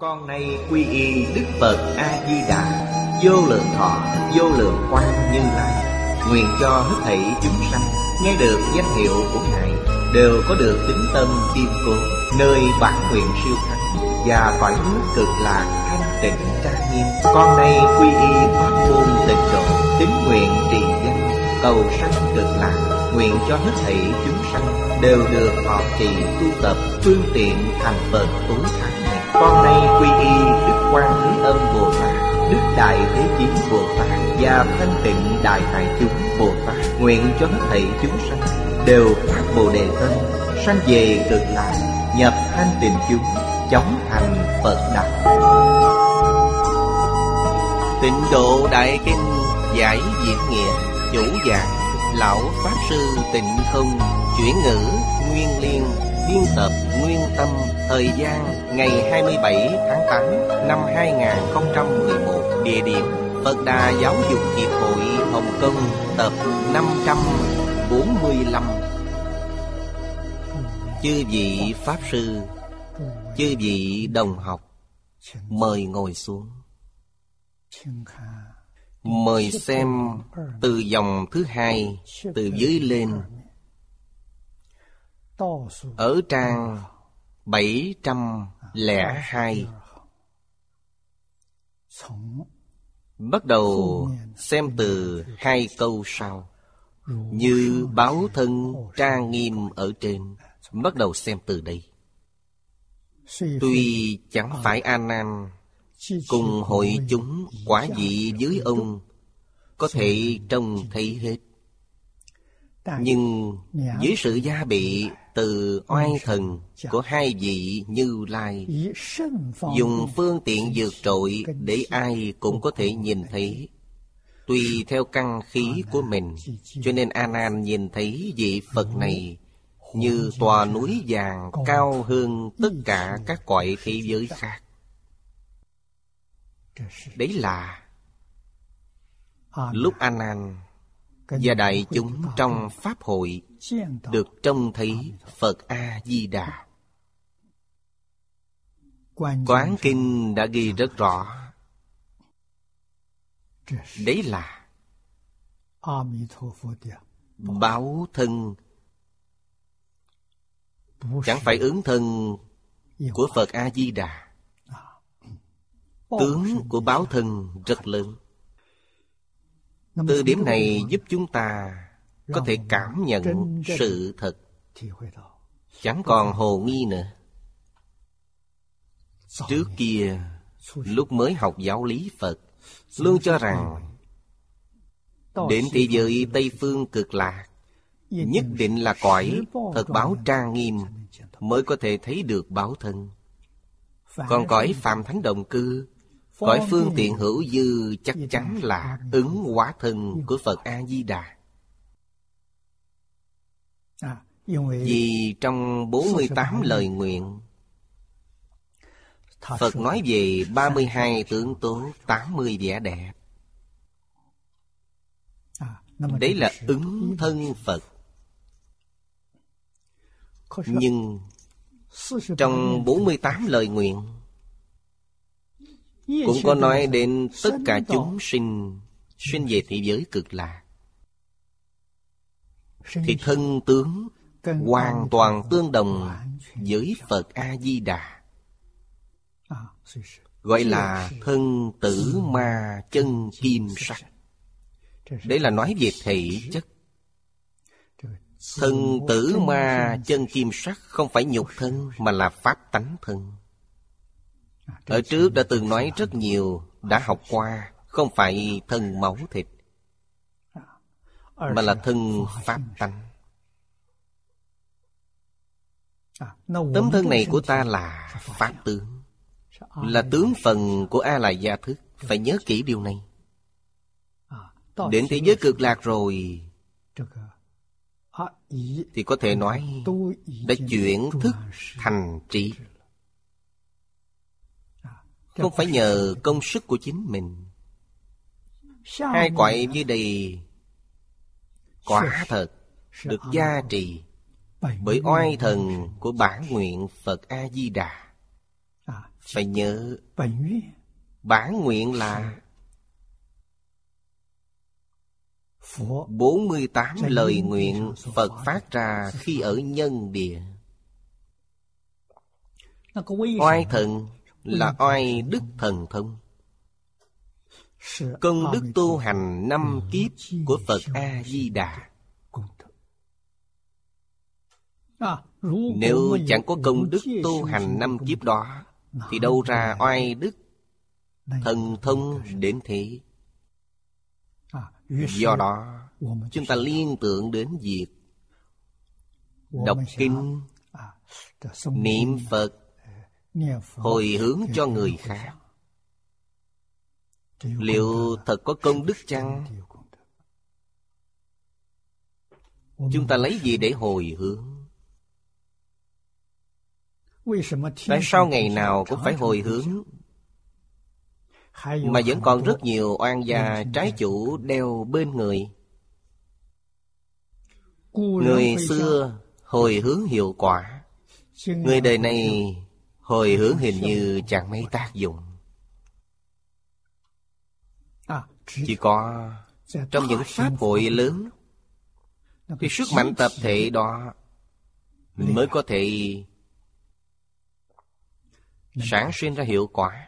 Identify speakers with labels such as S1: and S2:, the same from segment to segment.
S1: Con nay quy y Đức Phật A-di-đà, vô lượng thọ, vô lượng quang Như Lai. Nguyện cho hết thảy chúng sanh nghe được danh hiệu của Ngài đều có được tín tâm kiên cố, nơi bản nguyện siêu thắng và cõi nước cực lạc thanh tịnh trang nghiêm. Con nay quy y pháp môn tịnh độ, tín nguyện trì danh cầu sanh cực lạc. Nguyện cho hết thảy chúng sanh đều được thọ trì tu tập phương tiện thành Phật tối thắng này. Con nay quy y Đức Quan Thế Âm Bồ Tát, Đức Đại Thế Chí Bồ Tát và Thanh Tịnh Đại Tại Chúng Bồ Tát. Nguyện cho hết thảy chúng sanh đều phát Bồ Đề tâm, sanh về cực lạc, nhập thanh tịnh chúng, chóng thành Phật đạo. Tịnh Độ Đại Kinh giải diễn nghĩa, chủ giảng Lão Pháp Sư Tịnh Không, chuyển ngữ Nguyên Liên, biên tập Nguyên Tâm. Thời gian ngày 27 tháng 8 năm 2011. Địa điểm Phật Đà Giáo dục Hiệp hội Hồng Kông, tập 545. Chư vị Pháp Sư, chư vị đồng học, mời ngồi xuống. Mời xem từ dòng thứ hai, từ dưới lên. Ở trang 702, bắt đầu xem từ hai câu sau. Như báo thân trang nghiêm ở trên, bắt đầu xem từ đây. Tuy chẳng phải A Nan cùng hội chúng quả vị với ông có thể trông thấy hết, nhưng dưới sự gia bị từ oai thần của hai vị Như Lai, dùng phương tiện vượt trội để ai cũng có thể nhìn thấy, tùy theo căn khí của mình, cho nên A Nan nhìn thấy vị Phật này như tòa núi vàng cao hơn tất cả các cõi thế giới khác. Đấy là lúc A Nan và đại chúng trong pháp hội được trông thấy Phật A-di-đà. Quán kinh đã ghi rất rõ. Đấy là báo thân, chẳng phải ứng thân của Phật A-di-đà. Tướng của báo thân rất lớn. Từ điểm này giúp chúng ta có thể cảm nhận sự thật, chẳng còn hồ nghi nữa. Trước kia, lúc mới học giáo lý Phật, luôn cho rằng đến thế giới Tây Phương cực lạc nhất định là cõi thật báo trang nghiêm mới có thể thấy được báo thân. Còn cõi Phạm Thánh Đồng Cư, cõi phương tiện hữu dư chắc chắn là ứng hóa thân của Phật A-di-đà. Vì trong 48 lời nguyện, Phật nói về 32 tướng tốt, 80 vẻ đẹp. Đấy là ứng thân Phật. Nhưng trong 48 lời nguyện cũng có nói đến tất cả chúng sinh về thế giới cực lạc, thì thân tướng hoàn toàn tương đồng với Phật A-di-đà, gọi là thân tử ma chân kim sắc. Đấy là nói về thể chất. Thân tử ma chân kim sắc không phải nhục thân mà là pháp tánh thân. Ở trước đã từng nói rất nhiều, đã học qua. Không phải thân máu thịt, mà là thân pháp tánh. Tấm thân này của ta là pháp tướng, là tướng phần của A Lại Gia Thức. Phải nhớ kỹ điều này. Đến thế giới cực lạc rồi thì có thể nói đã chuyển thức thành trí. Không phải nhờ công sức của chính mình. Hai cõi dưới đây quả thật được gia trì bởi oai thần của bản nguyện Phật A-di-đà. phải nhớ bản nguyện là 48 lời nguyện Phật phát ra khi ở nhân địa. Oai thần là oai đức thần thông, công đức tu hành 5 kiếp của Phật A-di-đà. Nếu chẳng có công đức tu hành 5 kiếp đó thì đâu ra oai đức thần thông đến thế. Do đó chúng ta liên tưởng đến việc đọc kinh, niệm Phật, hồi hướng cho người khác. Liệu thật có công đức chăng? Chúng ta lấy gì để hồi hướng? Tại sao ngày nào cũng phải hồi hướng, mà vẫn còn rất nhiều oan gia trái chủ đeo bên người? Người xưa hồi hướng hiệu quả, người đời này hồi hướng hình như chẳng mấy tác dụng. Chỉ có trong những pháp hội lớn thì sức mạnh tập thể đó mới có thể sản sinh ra hiệu quả.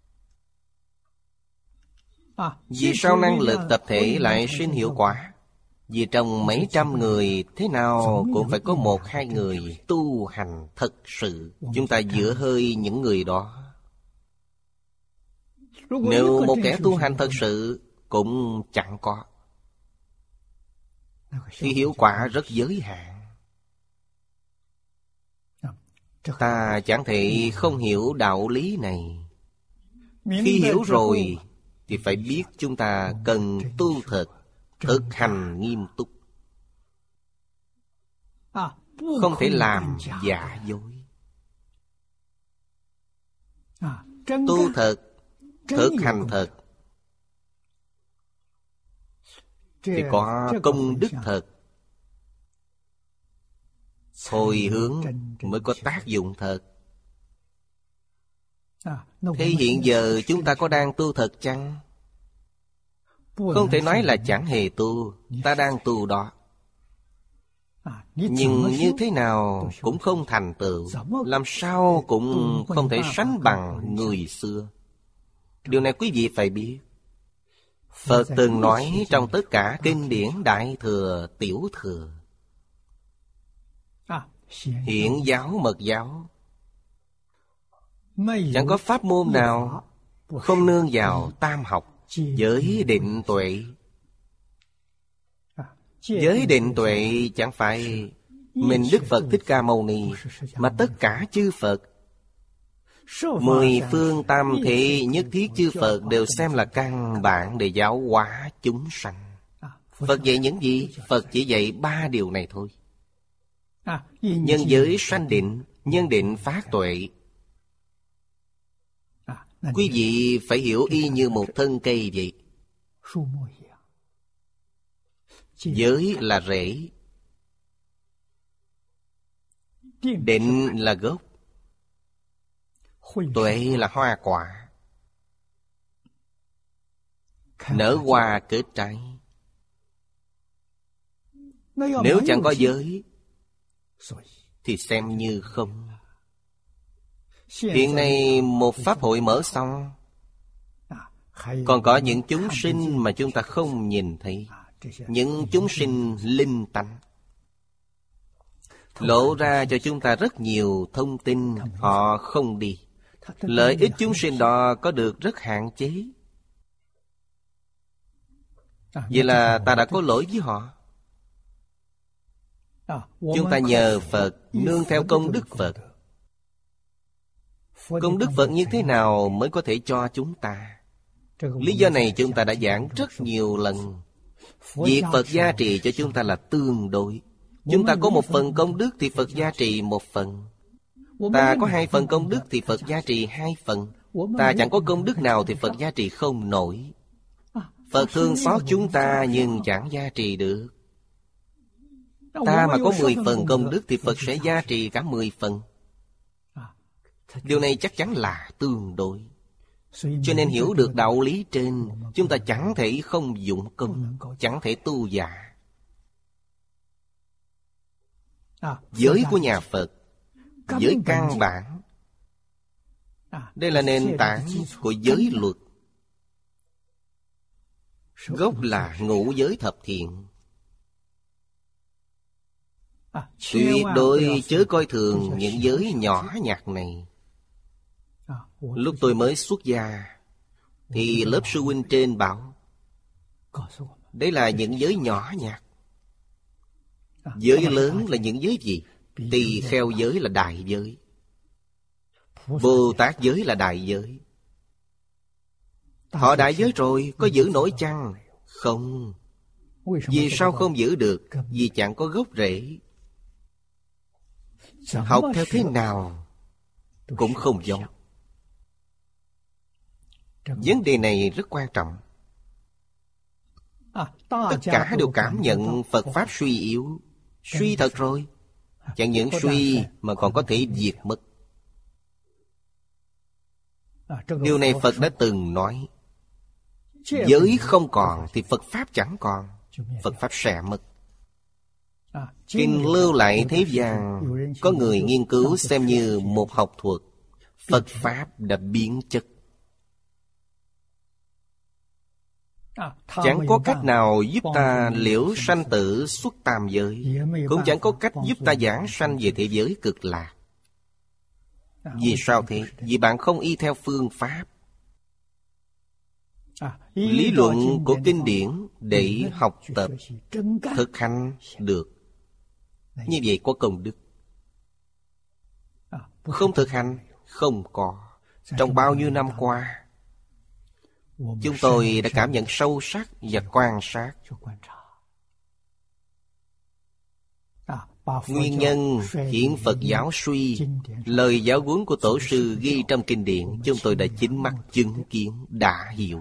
S1: Vì sao năng lực tập thể lại sinh hiệu quả? Vì trong mấy trăm người thế nào cũng phải có 1-2 người tu hành thật sự. Chúng ta dựa hơi những người đó. Nếu một kẻ tu hành thật sự cũng chẳng có, thì hiệu quả rất giới hạn. Ta chẳng thể không hiểu đạo lý này. Khi hiểu rồi thì phải biết chúng ta cần tu thật, thực hành nghiêm túc, không thể làm giả dối. Tu thật, thực hành thật thì có công đức thật, hồi hướng mới có tác dụng thật. Thế hiện giờ chúng ta có đang tu thật chăng? Không thể nói là chẳng hề tu. Ta đang tu đó, nhưng như thế nào cũng không thành tựu, làm sao cũng không thể sánh bằng người xưa. Điều này quý vị phải biết. Phật từng nói trong tất cả kinh điển Đại Thừa, Tiểu Thừa, Hiển giáo, Mật giáo, chẳng có pháp môn nào không nương vào tam học, giới định tuệ. Giới định tuệ chẳng phải mình Đức Phật Thích Ca Mâu Ni, mà tất cả chư Phật, 10 phương tam thế nhất thiết chư Phật đều xem là căn bản để giáo hóa chúng sanh. Phật dạy những gì? Phật chỉ dạy 3 điều này thôi. Nhân giới sanh định, nhân định phát tuệ. Quý vị phải hiểu y như một thân cây vậy. Giới là rễ, định là gốc, tuệ là hoa quả. Nở hoa kết trái. Nếu chẳng có giới thì xem như không. Hiện nay một pháp hội mở xong, còn có những chúng sinh mà chúng ta không nhìn thấy. Những chúng sinh linh tánh lộ ra cho chúng ta rất nhiều thông tin. Họ không đi. Lợi ích chúng sinh đó có được rất hạn chế. Vậy là ta đã có lỗi với họ. Chúng ta nhờ Phật, nương theo công đức Phật. Công đức Phật như thế nào mới có thể cho chúng ta? Lý do này chúng ta đã giảng rất nhiều lần. Việc Phật gia trì cho chúng ta là tương đối. Chúng ta có 1 phần công đức thì Phật gia trì 1 phần. Ta có 2 phần công đức thì Phật gia trì 2 phần. Ta chẳng có công đức nào thì Phật gia trì không nổi. Phật thương xót chúng ta nhưng chẳng gia trì được. Ta mà có 10 phần công đức thì Phật sẽ gia trì cả 10 phần. Điều này chắc chắn là tương đối. Cho nên hiểu được đạo lý trên, chúng ta chẳng thể không dụng công, chẳng thể tu giả. Giới của nhà Phật, giới căn bản, đây là nền tảng của giới luật. Gốc là ngũ giới thập thiện. Tuyệt đối chớ coi thường những giới nhỏ nhặt này. Lúc tôi mới xuất gia thì lớp sư huynh trên bảo đấy là những giới nhỏ nhặt. Giới lớn là những giới gì? Tỳ kheo giới là đại giới, Bồ Tát giới là đại giới. Họ đại giới rồi, có giữ nổi chăng? Không. Vì sao không giữ được? Vì chẳng có gốc rễ. Học theo thế nào cũng không giống. Vấn đề này rất quan trọng. Tất cả đều cảm nhận Phật Pháp suy yếu. Suy thật rồi. Chẳng những suy mà còn có thể diệt mất. Điều này Phật đã từng nói. Giới không còn thì Phật Pháp chẳng còn. Phật Pháp sẽ mất. Kinh lưu lại thế gian, có người nghiên cứu xem như một học thuật. Phật Pháp đã biến chất. Chẳng có cách nào giúp ta liễu sanh tử xuất tam giới, cũng chẳng có cách giúp ta giảng sanh về thế giới cực lạc. Vì sao thế? Vì bạn không y theo phương pháp, lý luận của kinh điển để học tập, thực hành được. Như vậy có công đức. Không thực hành, không có. Trong bao nhiêu năm qua, chúng tôi đã cảm nhận sâu sắc và quan sát nguyên nhân khiến Phật giáo suy. Lời giáo huấn của tổ sư ghi trong kinh điển, chúng tôi đã chính mắt chứng kiến, đã hiểu.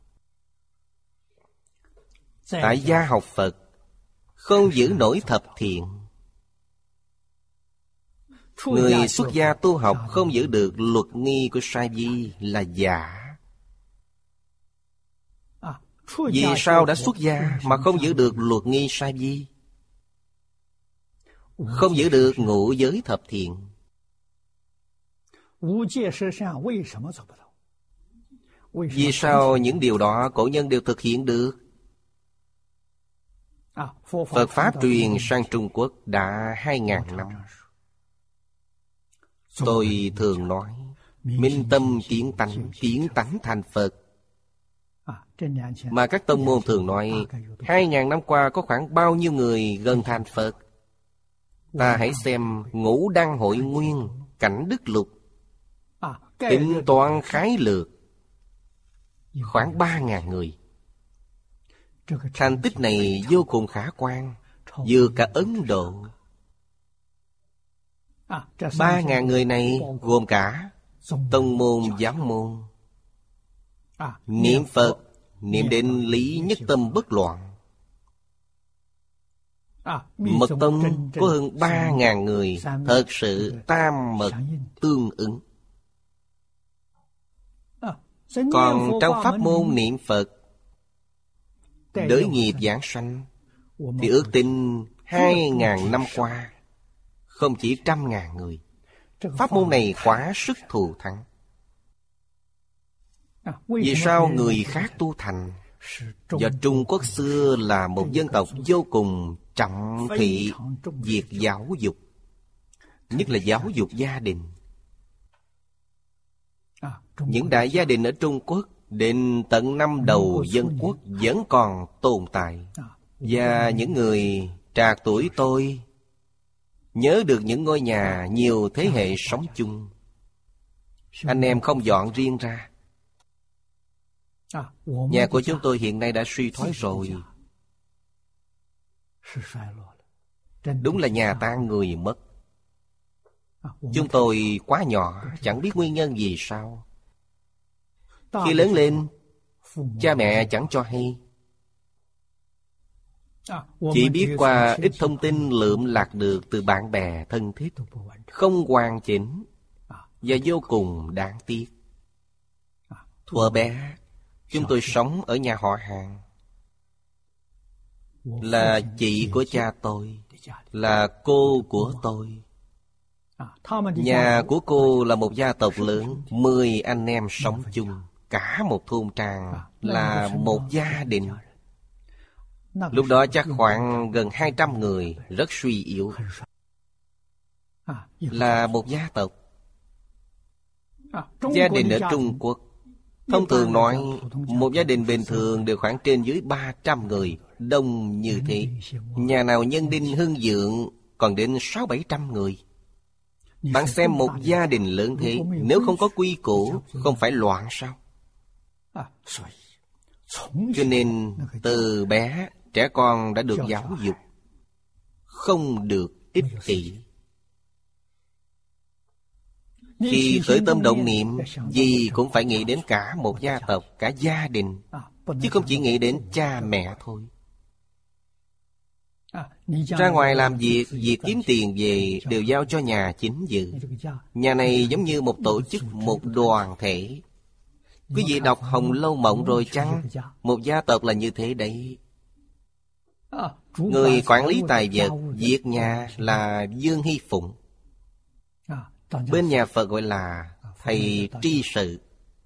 S1: Tại gia học Phật không giữ nổi thập thiện. Người xuất gia tu học không giữ được luật nghi của sa di là giả. Vì sao đã xuất gia mà không giữ được luật nghi sa di? Không giữ được ngũ giới thập thiện. Vì sao những điều đó cổ nhân đều thực hiện được? Phật Pháp truyền sang Trung Quốc đã 2.000 năm. Tôi thường nói, minh tâm kiến tánh thành Phật. Mà các tông môn thường nói, 2.000 năm qua có khoảng bao nhiêu người gần thành Phật? Ta hãy xem Ngũ Đăng Hội Nguyên, Cảnh Đức Lục, tính toán khái lược, khoảng 3.000 người. Thành tích này vô cùng khả quan, vượt cả Ấn Độ. 3.000 người này gồm cả tông môn, giáo môn, niệm Phật, niệm đến lý nhất tâm bất loạn. Mật tông có hơn 3.000 người thật sự tam mật tương ứng. Còn trong pháp môn niệm Phật đới nghiệp giảng sanh thì ước tính 2.000 năm qua không chỉ 100.000 người. Pháp môn này quá sức thù thắng. Vì sao người khác tu thành? Do Trung Quốc xưa là một dân tộc vô cùng trọng thị việc giáo dục, nhất là giáo dục gia đình. Những đại gia đình ở Trung Quốc đến tận năm đầu dân quốc vẫn còn tồn tại. Và những người trạc tuổi tôi nhớ được những ngôi nhà nhiều thế hệ sống chung. Anh em không dọn riêng ra. Nhà của chúng tôi hiện nay đã suy thoái rồi. Đúng là nhà tan người mất. Chúng tôi quá nhỏ, chẳng biết nguyên nhân gì sao. Khi lớn lên, cha mẹ chẳng cho hay. Chỉ biết qua ít thông tin lượm lạc được từ bạn bè thân thiết, không hoàn chỉnh.
S2: và vô cùng đáng tiếc. Thuở bé, chúng tôi sống ở nhà họ hàng, là chị của cha tôi, là cô của tôi. Nhà của cô là một gia tộc lớn, 10 anh em sống chung, cả một thôn trang, là một gia đình. Lúc đó chắc khoảng gần 200 người, rất suy yếu. Là một gia tộc. Gia đình ở Trung Quốc, thông thường nói, một gia đình bình thường đều khoảng trên dưới 300 người, đông như thế. Nhà nào nhân đinh hưng vượng còn đến 600-700 người. Bạn xem một gia đình lớn thế, nếu không có quy củ, không phải loạn sao? Cho nên từ bé, trẻ con đã được giáo dục không được ích kỷ. Khi khởi tâm động niệm, gì cũng phải nghĩ đến cả một gia tộc, cả gia đình, chứ không chỉ nghĩ đến cha mẹ thôi. Ra ngoài làm việc, việc kiếm tiền về đều giao cho nhà chính dự. Nhà này giống như một tổ chức, một đoàn thể. Quý vị đọc Hồng Lâu Mộng rồi chăng? Một gia tộc là như thế đấy. Người quản lý tài vật, việc nhà là Dương Hy Phụng. Bên nhà Phật gọi là thầy tri sự.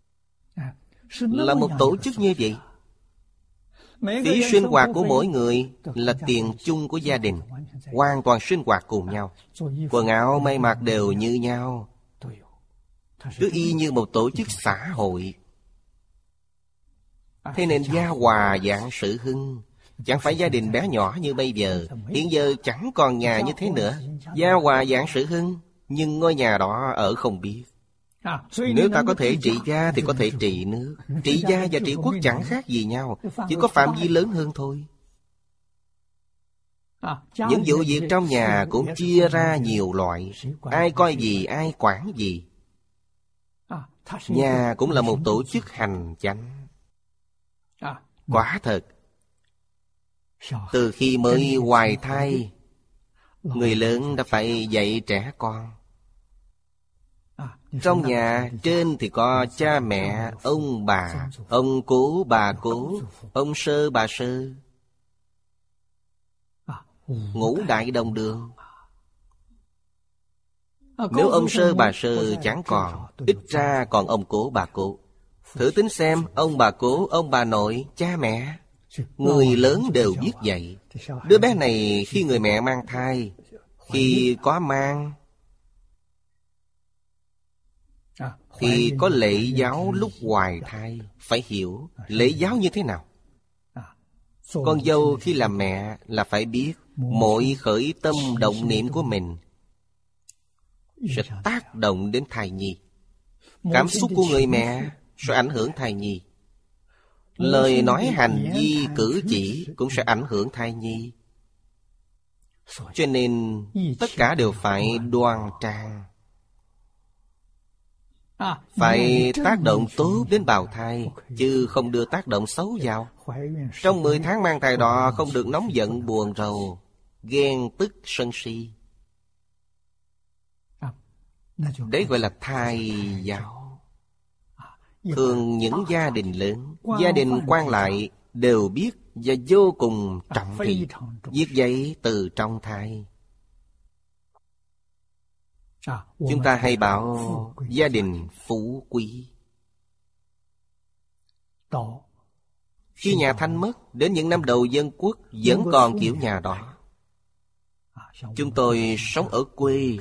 S2: Là một tổ chức như vậy. Phí sinh hoạt của mỗi người là tiền chung của gia đình, hoàn toàn sinh hoạt cùng nhau. Quần áo may mặc đều như nhau, cứ y như một tổ chức xã hội. Thế nên gia hòa vạn sự hưng. Chẳng phải gia đình bé nhỏ như bây giờ. Hiện giờ chẳng còn nhà như thế nữa. Gia hòa vạn sự hưng, nhưng ngôi nhà đó ở không biết. Nếu ta có thể trị gia thì có thể trị nước. Trị gia và trị quốc chẳng khác gì nhau, chỉ có phạm vi lớn hơn thôi. Những vụ việc trong nhà cũng chia ra nhiều loại. Ai coi gì, ai quản gì. Nhà cũng là một tổ chức hành chánh. Quả thật, từ khi mới hoài thai, người lớn đã phải dạy trẻ con. Trong nhà trên thì có cha mẹ, ông bà, ông cố, bà cố, ông sơ, bà sơ. Ngũ đại đồng đường. Nếu ông sơ, bà sơ chẳng còn, ít ra còn ông cố, bà cố. Thử tính xem, ông bà cố, ông bà nội, cha mẹ, người lớn đều biết vậy. Đứa bé này khi người mẹ mang thai, khi có mang, khi có lễ giáo lúc hoài thai, phải hiểu lễ giáo như thế nào. Con dâu khi làm mẹ là phải biết mọi khởi tâm động niệm của mình sẽ tác động đến thai nhi. Cảm xúc của người mẹ sẽ ảnh hưởng thai nhi. Lời nói hành vi cử chỉ cũng sẽ ảnh hưởng thai nhi. Cho nên tất cả đều phải đoan trang, phải tác động tốt đến bào thai, chứ không đưa tác động xấu vào. Trong 10 tháng mang thai đó không được nóng giận buồn rầu, ghen tức sân si. Đấy gọi là thai giáo. Thường những gia đình lớn, gia đình quan lại đều biết và vô cùng trọng thị việc dạy từ trong thai. Chúng ta hay bảo gia đình phú quý. Khi nhà Thanh mất, đến những năm đầu dân quốc vẫn còn kiểu nhà đó. Chúng tôi sống ở quê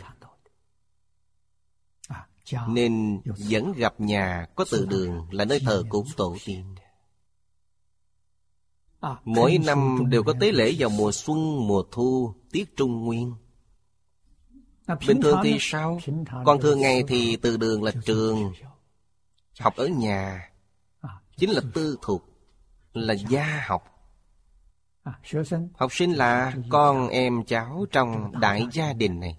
S2: nên vẫn gặp nhà có từ đường là nơi thờ cúng tổ tiên. Mỗi năm đều có tế lễ vào mùa xuân, mùa thu, tiết Trung Nguyên. Bình thường thì sao? Còn thường ngày thì từ đường là trường, học ở nhà chính là tư thục, là gia học. Học sinh là con em cháu trong đại gia đình này.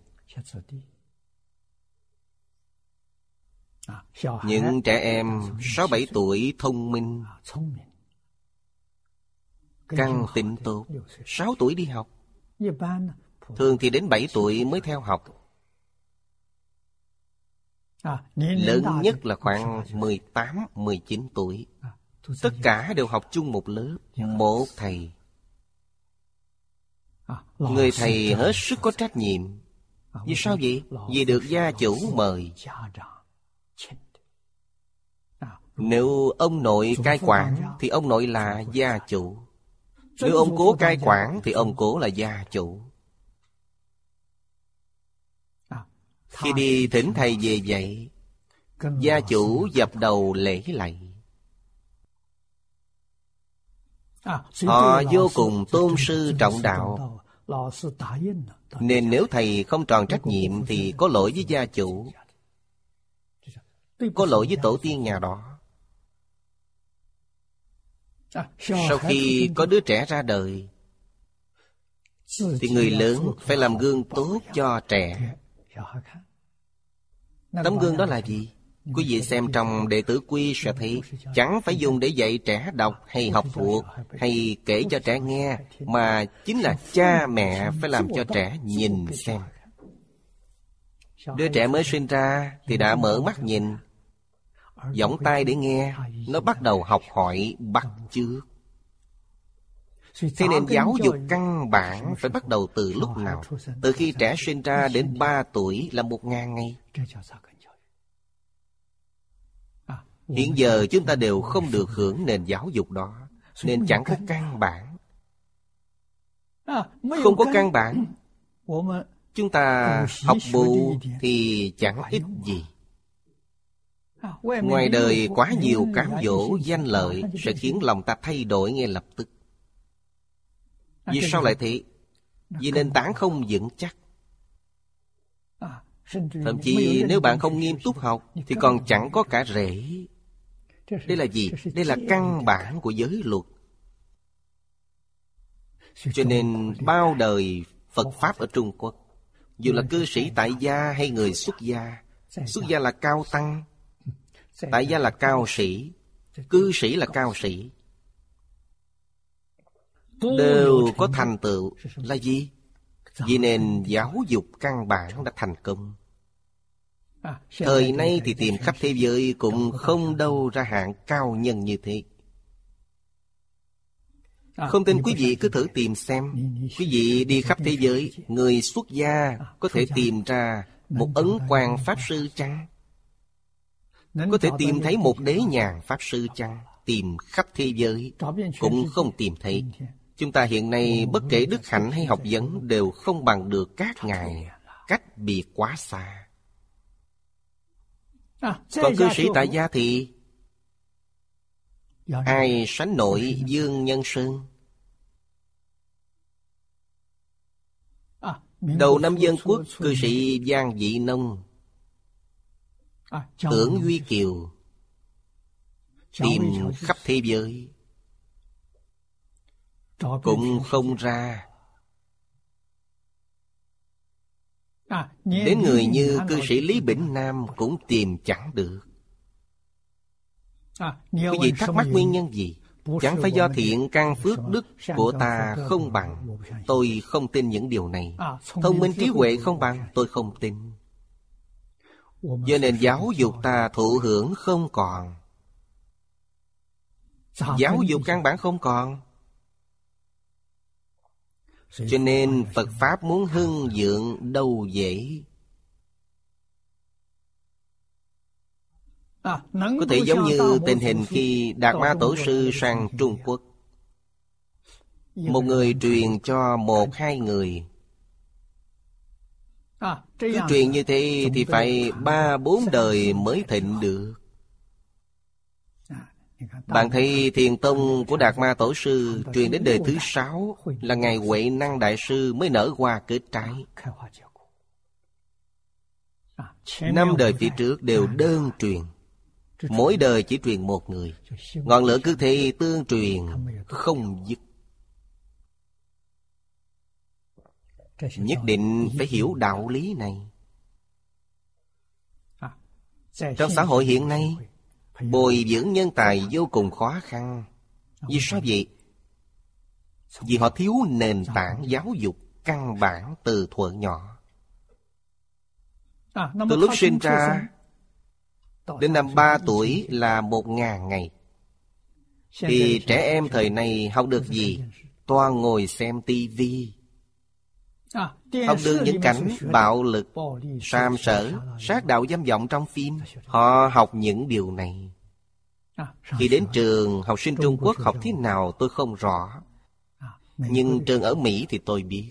S2: Những trẻ em 6-7 tuổi thông minh, căn tính tốt, 6 tuổi đi học. Thường thì đến 7 tuổi mới theo học. Lớn nhất là khoảng 18, 19 tuổi. Tất cả đều học chung một lớp, một thầy. Người thầy hết sức có trách nhiệm. Vì sao vậy? Vì được gia chủ mời. Nếu ông nội cai quản thì ông nội là gia chủ. Nếu ông cố cai quản thì ông cố là gia chủ. Khi đi thỉnh thầy về dạy, gia chủ dập đầu lễ lạy. Họ vô cùng tôn sư trọng đạo. Nên nếu thầy không tròn trách nhiệm thì có lỗi với gia chủ, có lỗi với tổ tiên nhà đó. Sau khi có đứa trẻ ra đời thì người lớn phải làm gương tốt cho trẻ. Tấm gương đó là gì? Quý vị xem trong Đệ Tử Quy sẽ thấy, chẳng phải dùng để dạy trẻ đọc hay học thuộc hay kể cho trẻ nghe, mà chính là cha mẹ phải làm cho trẻ nhìn xem. Đứa trẻ mới sinh ra thì đã mở mắt nhìn, giỏng tai để nghe, nó bắt đầu học hỏi bắt chước. Thế nên giáo dục căn bản phải bắt đầu từ lúc nào? Từ khi trẻ sinh ra đến 3 tuổi là 1000 ngày. Hiện giờ chúng ta đều không được hưởng nền giáo dục đó, nên chẳng có căn bản. Không có căn bản, chúng ta học bù thì chẳng ích gì. Ngoài đời quá nhiều cám dỗ danh lợi sẽ khiến lòng ta thay đổi ngay lập tức. Vì sao lại thế? Vì nền tảng không vững chắc. Thậm chí nếu bạn không nghiêm túc học thì còn chẳng có cả rễ. Đây là gì? Đây là căn bản của giới luật. Cho nên bao đời Phật Pháp ở Trung Quốc, dù là cư sĩ tại gia hay người xuất gia là cao tăng, tại gia là cao sĩ, cư sĩ là cao sĩ, đều có thành tựu là gì? Vì nền giáo dục căn bản đã thành công. Thời nay thì tìm khắp thế giới cũng không đâu ra hạng cao nhân như thế. Không tin quý vị cứ thử tìm xem. Quý vị đi khắp thế giới, người xuất gia có thể tìm ra một Ấn Quang Pháp Sư chăng? Có thể tìm thấy một Đế Nhàn Pháp Sư chăng? Tìm khắp thế giới cũng không tìm thấy. Chúng ta hiện nay bất kể đức hạnh hay học vấn đều không bằng được các ngài, cách biệt quá xa. Còn cư sĩ tại gia thì ai sánh nổi Dương Nhân Sơn? Đầu năm Dân Quốc, cư sĩ Giang Dị Nông, Tưởng Duy Kiều tìm khắp thế giới cũng không ra. Đến người như cư sĩ Lý Bỉnh Nam cũng tìm chẳng được. Quý vị thắc mắc nguyên nhân gì? Chẳng phải do thiện căn phước đức của ta không bằng. Tôi không tin những điều này. Thông minh trí huệ không bằng. Tôi không tin. Do nên giáo dục ta thụ hưởng không còn. Giáo dục căn bản không còn. Cho nên Phật Pháp muốn hưng vượng đâu dễ. Có thể giống như tình hình khi Đạt Ma Tổ Sư sang Trung Quốc. Một người truyền cho 1-2 người. Cứ truyền như thế thì phải 3-4 đời mới thịnh được. Bạn thấy Thiền Tông của Đạt Ma Tổ Sư truyền đến đời thứ 6 là Ngài Huệ Năng Đại Sư mới nở hoa kết trái. 5 đời phía trước đều đơn truyền, mỗi đời chỉ truyền 1 người. Ngọn lửa cứ thế tương truyền không dứt. Nhất định phải hiểu đạo lý này. Trong xã hội hiện nay, bồi dưỡng nhân tài vô cùng khó khăn. Vì sao vậy? Vì họ thiếu nền tảng giáo dục căn bản từ thuở nhỏ. Từ lúc sinh ra Đến năm 3 tuổi là 1000 ngày. Thì trẻ em thời này học được gì? Toàn ngồi xem tivi, học được những cảnh bạo lực, sàm sỡ, sát đạo dâm vọng trong phim. Họ học những điều này. Khi đến trường, học sinh Trung Quốc học thế nào tôi không rõ, nhưng trường ở Mỹ thì tôi biết.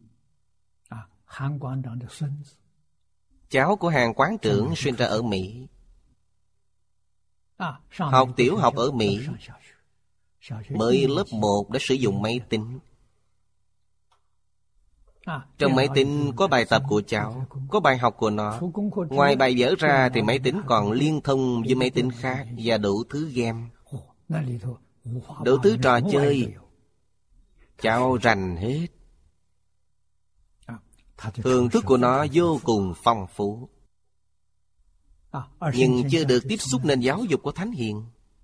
S2: Cháu của Hàn quán trưởng sinh ra ở Mỹ, học tiểu học ở Mỹ, mới lớp 1 đã sử dụng máy tính. Trong máy tính có bài tập của cháu, có bài học của nó. Ngoài bài vở ra thì máy tính còn liên thông với máy tính khác và đủ thứ game, đủ thứ trò chơi. Cháu rành hết. Thưởng thức của nó vô cùng phong phú, nhưng chưa được tiếp xúc nền giáo dục của Thánh Hiền.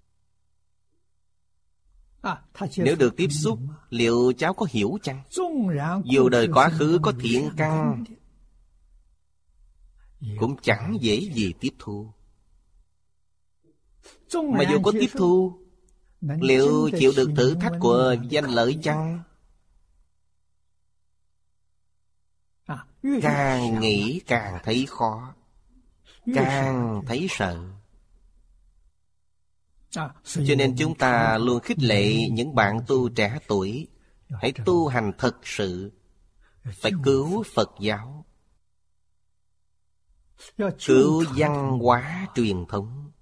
S2: Nếu được tiếp xúc, liệu cháu có hiểu chăng? Dù đời quá khứ có thiện căn, cũng chẳng dễ gì tiếp thu. Mà dù có tiếp thu, liệu chịu được thử thách của danh lợi chăng? Càng nghĩ càng thấy khó, càng thấy sợ. Cho nên chúng ta luôn khích lệ những bạn tu trẻ tuổi, hãy tu hành thật sự, phải cứu Phật giáo, cứu văn hóa truyền thống.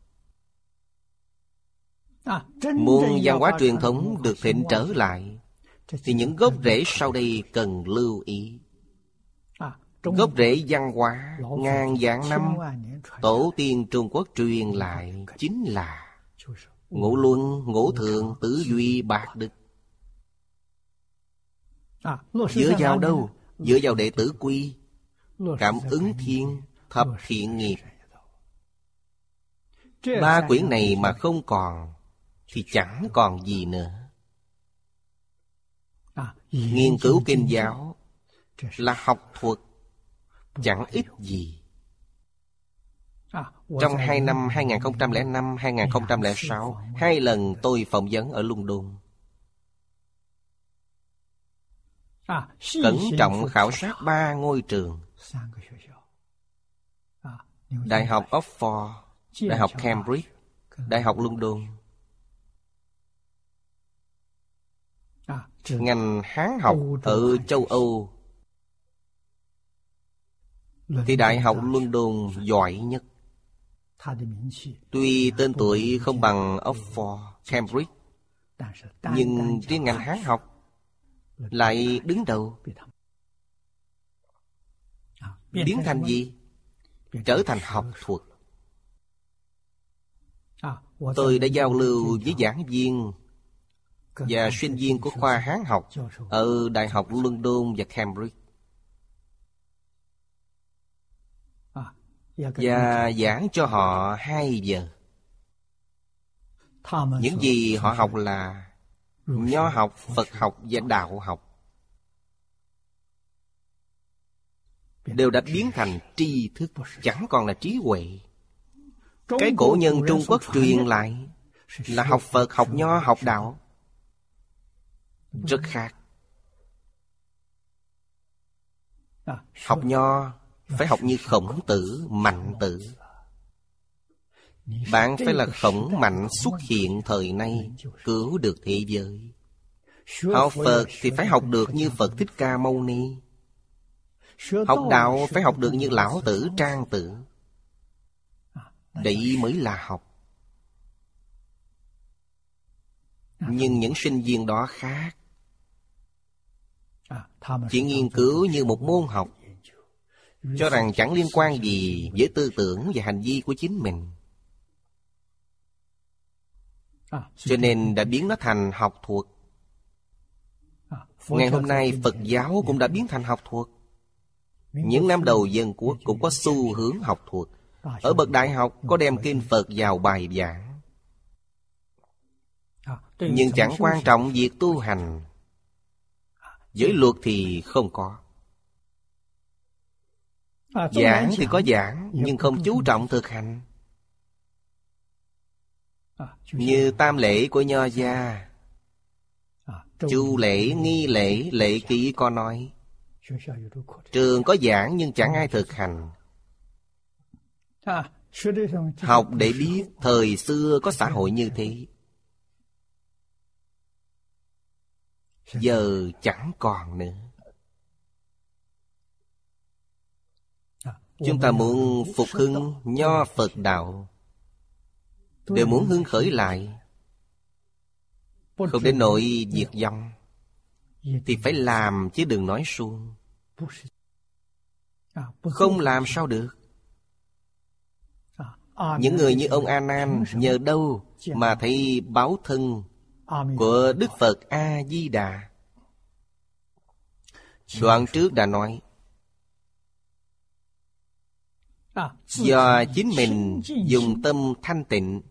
S2: Muốn văn hóa truyền thống được thịnh trở lại, thì những gốc rễ sau đây cần lưu ý. Gốc rễ văn hóa ngàn vạn năm tổ tiên Trung Quốc truyền lại chính là Ngũ Luân, Ngũ Thường, Tứ Duy, Bạc Đức. Dựa vào đâu? Dựa vào đệ tử quy, cảm ứng thiên, thập thiện nghiệp. 3 quyển này mà không còn thì chẳng còn gì nữa. Nghiên cứu kinh giáo là học thuật, chẳng ích gì. Trong 2 năm 2005, 2006, 2 lần tôi phỏng vấn ở London. Cẩn trọng khảo sát 3 ngôi trường: Đại học Oxford, Đại học Cambridge, Đại học London. Ngành Hán học ở châu Âu thì Đại học London giỏi nhất. Tuy tên tuổi không bằng Oxford, Cambridge, nhưng riêng ngành Hán học lại đứng đầu. Biến thành gì? Trở thành học thuật. Tôi đã giao lưu với giảng viên và sinh viên của khoa Hán học ở Đại học London và Cambridge, và giảng cho họ 2 giờ. Những gì họ học là Nho học, Phật học và Đạo học, đều đã biến thành tri thức, chẳng còn là trí huệ. Cái cổ nhân Trung Quốc truyền lại là học Phật, học Nho, học Đạo, rất khác. Học Nho phải học như Khổng Tử, Mạnh Tử. Bạn phải là Khổng Mạnh xuất hiện thời nay, cứu được thế giới. Học Phật thì phải học được như Phật Thích Ca Mâu Ni. Học Đạo phải học được như Lão Tử, Trang Tử. Đấy mới là học. Nhưng những sinh viên đó khác, chỉ nghiên cứu như một môn học, cho rằng chẳng liên quan gì với tư tưởng và hành vi của chính mình, cho nên đã biến nó thành học thuật. Ngày hôm nay Phật giáo cũng đã biến thành học thuật. Những năm đầu dân quốc cũng có xu hướng học thuật. Ở bậc đại học có đem kinh Phật vào bài giảng, nhưng chẳng quan trọng việc tu hành. Giới luật thì không có. Giảng thì có giảng, nhưng không chú trọng thực hành. Như tam lễ của Nho gia, chu lễ, nghi lễ, lễ ký có nói. Trường có giảng nhưng chẳng ai thực hành. Học để biết thời xưa có xã hội như thế, giờ chẳng còn nữa. Chúng ta muốn phục hưng Nho Phật đạo, đều muốn hưng khởi lại, không đến nỗi diệt vong, thì phải làm chứ đừng nói suông. Không làm sao được. Những người như ông A Nan nhờ đâu mà thấy báo thân của Đức Phật A Di Đà? Đoạn trước đã nói, do chính mình dùng tâm thanh tịnh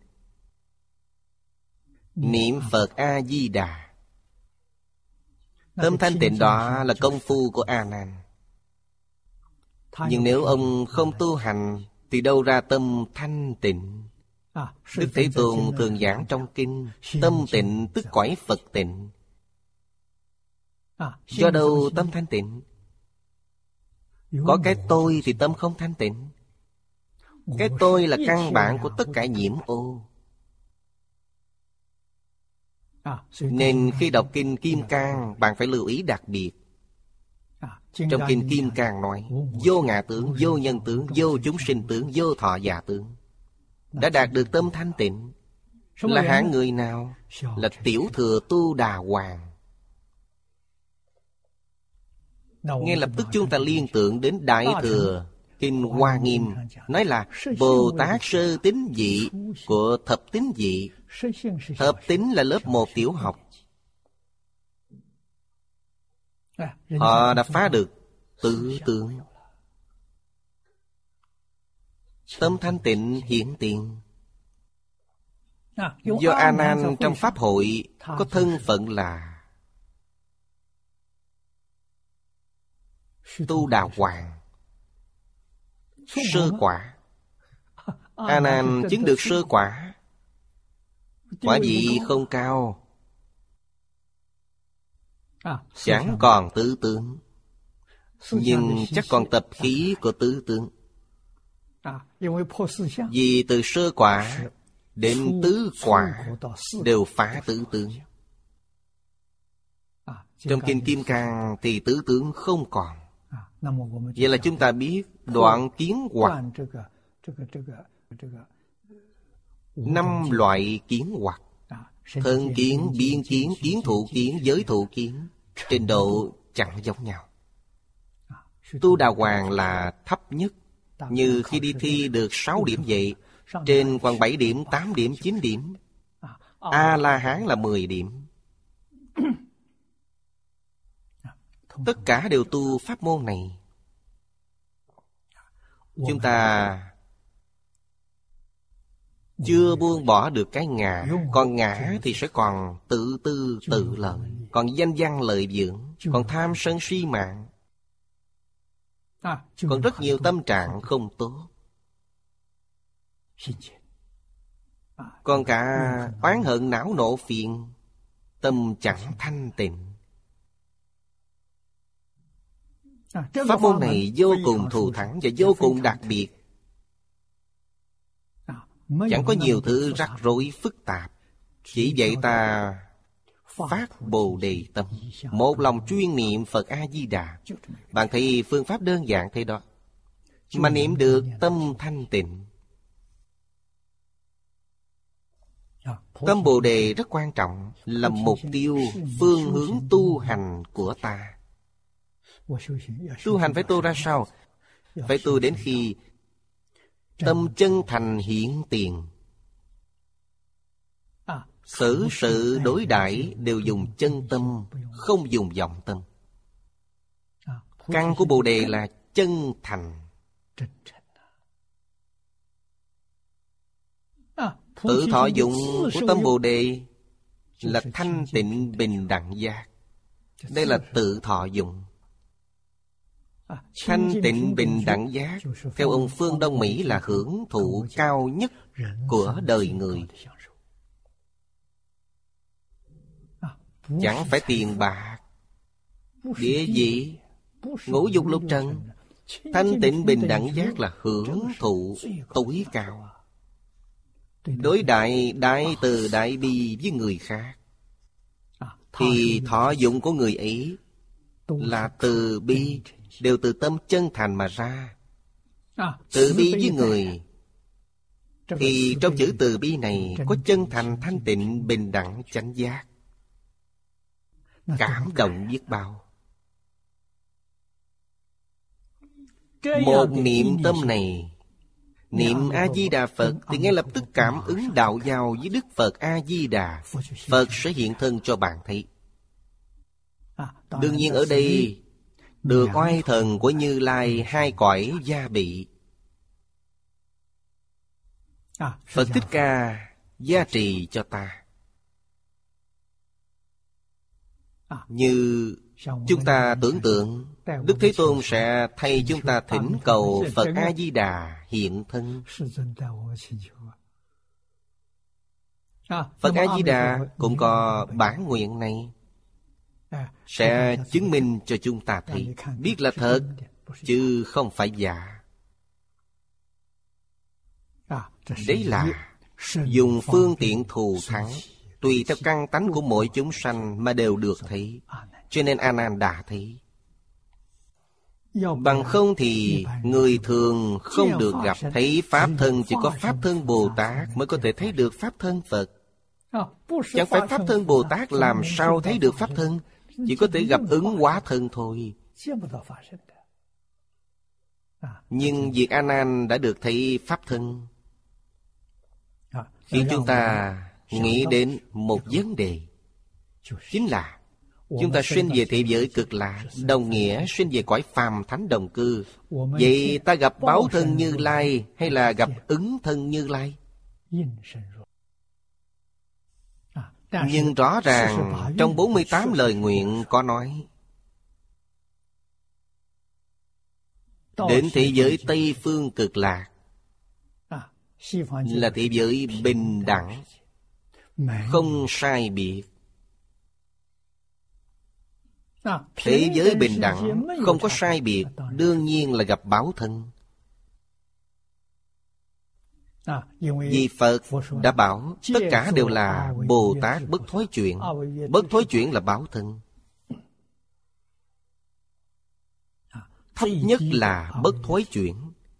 S2: niệm Phật A Di Đà. Tâm thanh tịnh đó là công phu của A Nan. Nhưng nếu ông không tu hành thì đâu ra tâm thanh tịnh. Đức Thế Tôn thường giảng trong kinh, tâm tịnh tức cõi Phật tịnh. Do đâu tâm thanh tịnh? Có cái tôi thì tâm không thanh tịnh. Cái tôi là căn bản của tất cả nhiễm ô. Nên khi đọc kinh Kim Cang, bạn phải lưu ý đặc biệt. Trong kinh Kim Cang nói, vô ngã tướng, vô nhân tướng, vô chúng sinh tướng, vô thọ già tướng. Đã đạt được tâm thanh tịnh là hạng người nào? Là tiểu thừa Tu Đà Hoàng. Ngay lập tức chúng ta liên tưởng đến Đại Thừa Kinh Hoa Nghiêm, nói là Bồ Tát sơ tín vị của thập tín vị. Thập tín là lớp 1 tiểu học. Họ đã phá được tự tướng. Tâm thanh tịnh hiển tiền. Do A Nan trong Pháp hội có thân phận là Tu Đà Hoàng, sơ quả. A Nan chứng được sơ quả. Quả vị không cao, chẳng còn tứ tướng, nhưng chắc còn tập khí của tứ tướng. Vì từ sơ quả đến tứ quả đều phá tứ tướng. Trong kinh Kim Cang thì tứ tướng không còn. Vậy là chúng ta biết đoạn kiến hoặc, 5 loại kiến hoặc: thân kiến, biên kiến, kiến thụ kiến, giới thụ kiến. Trình độ chẳng giống nhau. Tu Đà Hoàng là thấp nhất. Như khi đi thi được 6 điểm vậy, trên còn 7 điểm, 8 điểm, 9 điểm. A-la-hán là 10 điểm. Tất cả đều tu pháp môn này. Chúng ta chưa buông bỏ được cái ngã. Còn ngã thì sẽ còn tự tư tự lợi, còn danh văn lợi dưỡng, còn tham sân si mạng, còn rất nhiều tâm trạng không tốt, còn cả oán hận não nộ phiền. Tâm chẳng thanh tịnh. Pháp môn này vô cùng thù thắng và vô cùng đặc biệt. Chẳng có nhiều thứ rắc rối phức tạp. Chỉ vậy ta phát Bồ Đề tâm, một lòng chuyên niệm Phật A-di-đà. Bạn thấy phương pháp đơn giản thế đó, mà niệm được tâm thanh tịnh. Tâm Bồ Đề rất quan trọng, là mục tiêu, phương hướng tu hành của ta. Tu hành phải tu ra sao? Phải tu đến khi tâm chân thành hiển tiền. Xử sự đối đãi đều dùng chân tâm, không dùng vọng tâm. Căn của Bồ Đề là chân thành. Tự thọ dụng của tâm Bồ Đề là thanh tịnh bình đẳng giác. Đây là tự thọ dụng. Thanh tịnh bình đẳng giác theo ông phương Đông Mỹ là hưởng thụ cao nhất của đời người. chẳng phải tiền bạc, địa vị, ngũ dục lục trần. Thanh tịnh bình đẳng giác là hưởng thụ tối cao. Đối đại đại từ đại bi với người khác thì thọ dụng của người ấy là từ bi, đều từ tâm chân thành mà ra. Từ bi với người thì trong chữ từ bi này có chân thành thanh tịnh bình đẳng chánh giác. Cảm động biết bao. Một niệm tâm này, niệm A-di-đà Phật thì ngay lập tức cảm ứng đạo giao với Đức Phật A-di-đà. Phật sẽ hiện thân cho bạn thấy. Đương nhiên ở đây được oai thần của Như Lai hai cõi gia bị. Phật Thích Ca gia trì cho ta. Như chúng ta tưởng tượng, Đức Thế Tôn sẽ thay chúng ta thỉnh cầu Phật A-di-đà hiện thân. Phật A-di-đà cũng có bản nguyện này, sẽ chứng minh cho chúng ta thấy, biết là thật, chứ không phải giả. Đấy là dùng phương tiện thù thắng, tùy theo căn tánh của mỗi chúng sanh mà đều được thấy. Cho nên A Nan đã thấy. Bằng không thì người thường không được gặp thấy Pháp thân. Chỉ có Pháp thân Bồ Tát mới có thể thấy được Pháp thân Phật. Chẳng phải Pháp thân Bồ Tát làm sao thấy được Pháp thân, chỉ có thể gặp ứng hóa thân thôi. Nhưng việc A Nan đã được thấy Pháp thân khiến chúng ta nghĩ đến một vấn đề, chính là chúng ta sinh về thế giới cực lạc, đồng nghĩa sinh về cõi phàm thánh đồng cư. Vậy ta gặp báo thân Như Lai hay là gặp ứng thân Như Lai? Nhưng rõ ràng trong 48 lời nguyện có nói đến thế giới Tây Phương cực lạc là thế giới bình đẳng, không sai biệt. Thế giới bình đẳng, không có sai biệt, đương nhiên là gặp báo thân. Vì Phật đã bảo tất cả đều là Bồ Tát bất thối chuyển. Bất thối chuyển là báo thân. Thấp nhất là bất thối chuyển.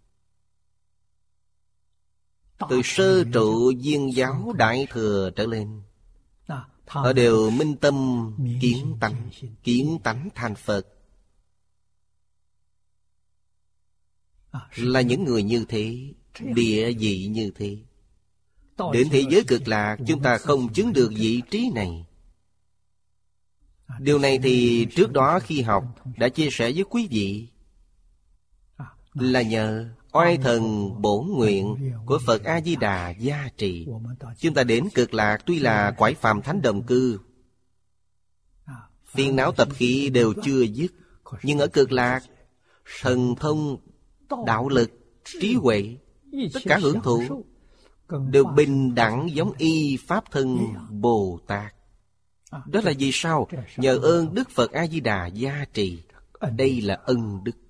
S2: Từ sơ trụ Viên giáo Đại thừa trở lên, họ đều minh tâm kiến tánh thành Phật. Là những người như thế, địa vị như thế. Đến thế giới cực lạc chúng ta không chứng được vị trí này. Điều này thì trước đó khi học đã chia sẻ với quý vị, là nhờ oai thần bổn nguyện của Phật A-di-đà gia trì. Chúng ta đến cực lạc tuy là cõi phàm thánh đồng cư, phiền não tập khí đều chưa dứt, nhưng ở cực lạc thần thông, đạo lực, trí huệ, tất cả hưởng thụ đều bình đẳng giống y Pháp thân Bồ Tát. Đó là vì sao? Nhờ ơn Đức Phật A-di-đà gia trì. Đây là ân đức.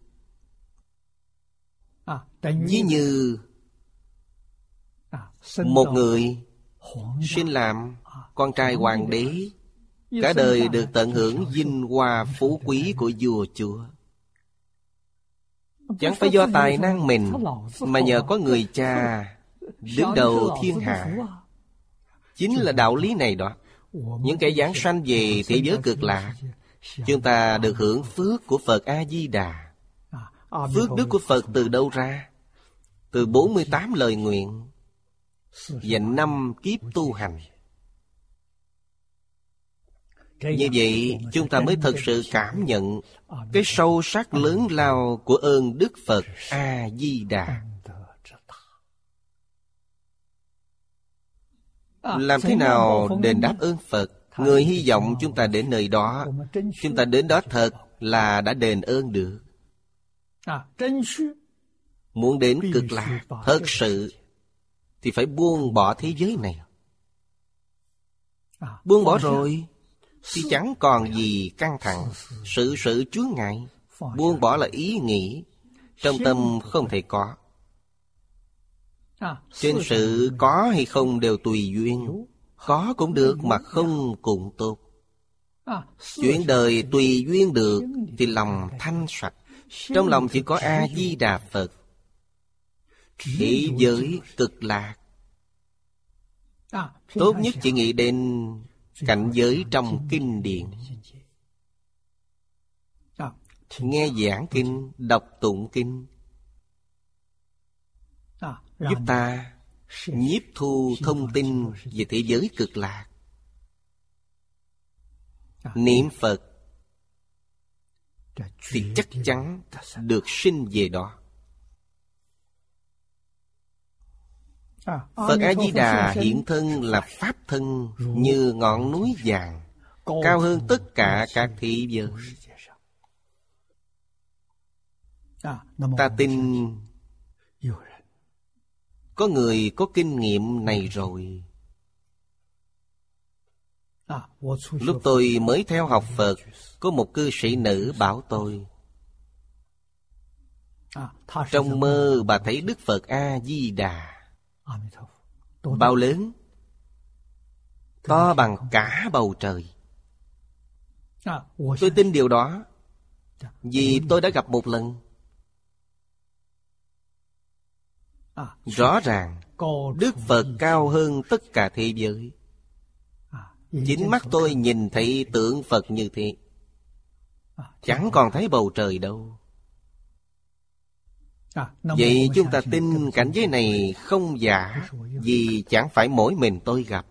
S2: Ví như một người sinh làm con trai hoàng đế, cả đời được tận hưởng vinh hoa phú quý của vua chúa. Chẳng phải do tài năng mình, mà nhờ có người cha đứng đầu thiên hạ. Chính là đạo lý này đó. Những kẻ giảng sanh về thế giới cực lạc, chúng ta được hưởng phước của Phật A-di-đà. Phước đức của Phật từ đâu ra? Từ 48 lời nguyện và 5 kiếp tu hành. Như vậy chúng ta mới thật sự cảm nhận cái sâu sắc lớn lao của ơn Đức Phật A-di-đà. Làm thế nào đền đáp ơn Phật? Người hy vọng chúng ta đến nơi đó. Chúng ta đến đó thật là đã đền ơn được. Muốn đến cực lạc thật sự thì phải buông bỏ thế giới này. Buông bỏ rồi thì chẳng còn gì căng thẳng. Sự chướng ngại, buông bỏ là ý nghĩ, trong tâm không thể có. Trên sự có hay không đều tùy duyên. Có cũng được mà không cũng tốt. Chuyện đời tùy duyên được thì lòng thanh sạch. Trong lòng chỉ có A-di-đà Phật. Thế giới cực lạc. Tốt nhất chỉ nghĩ đến cảnh giới trong kinh điển. Nghe giảng kinh, đọc tụng kinh, giúp ta nhiếp thu thông tin về thế giới cực lạc. Niệm Phật thì chắc chắn được sinh về đó. Phật A-di-đà hiện thân là pháp thân như ngọn núi vàng, cao hơn tất cả các thế giới. Ta tin có người có kinh nghiệm này rồi. Lúc tôi mới theo học Phật, có một cư sĩ nữ bảo tôi, trong mơ bà thấy Đức Phật A-di-đà. Bao lớn? To bằng cả bầu trời. Tôi tin điều đó, vì tôi đã gặp một lần. Rõ ràng Đức Phật cao hơn tất cả thế giới. Chính mắt tôi nhìn thấy tượng Phật như thế, chẳng còn thấy bầu trời đâu. Vậy chúng ta tin cảnh giới này không giả, vì chẳng phải mỗi mình tôi gặp.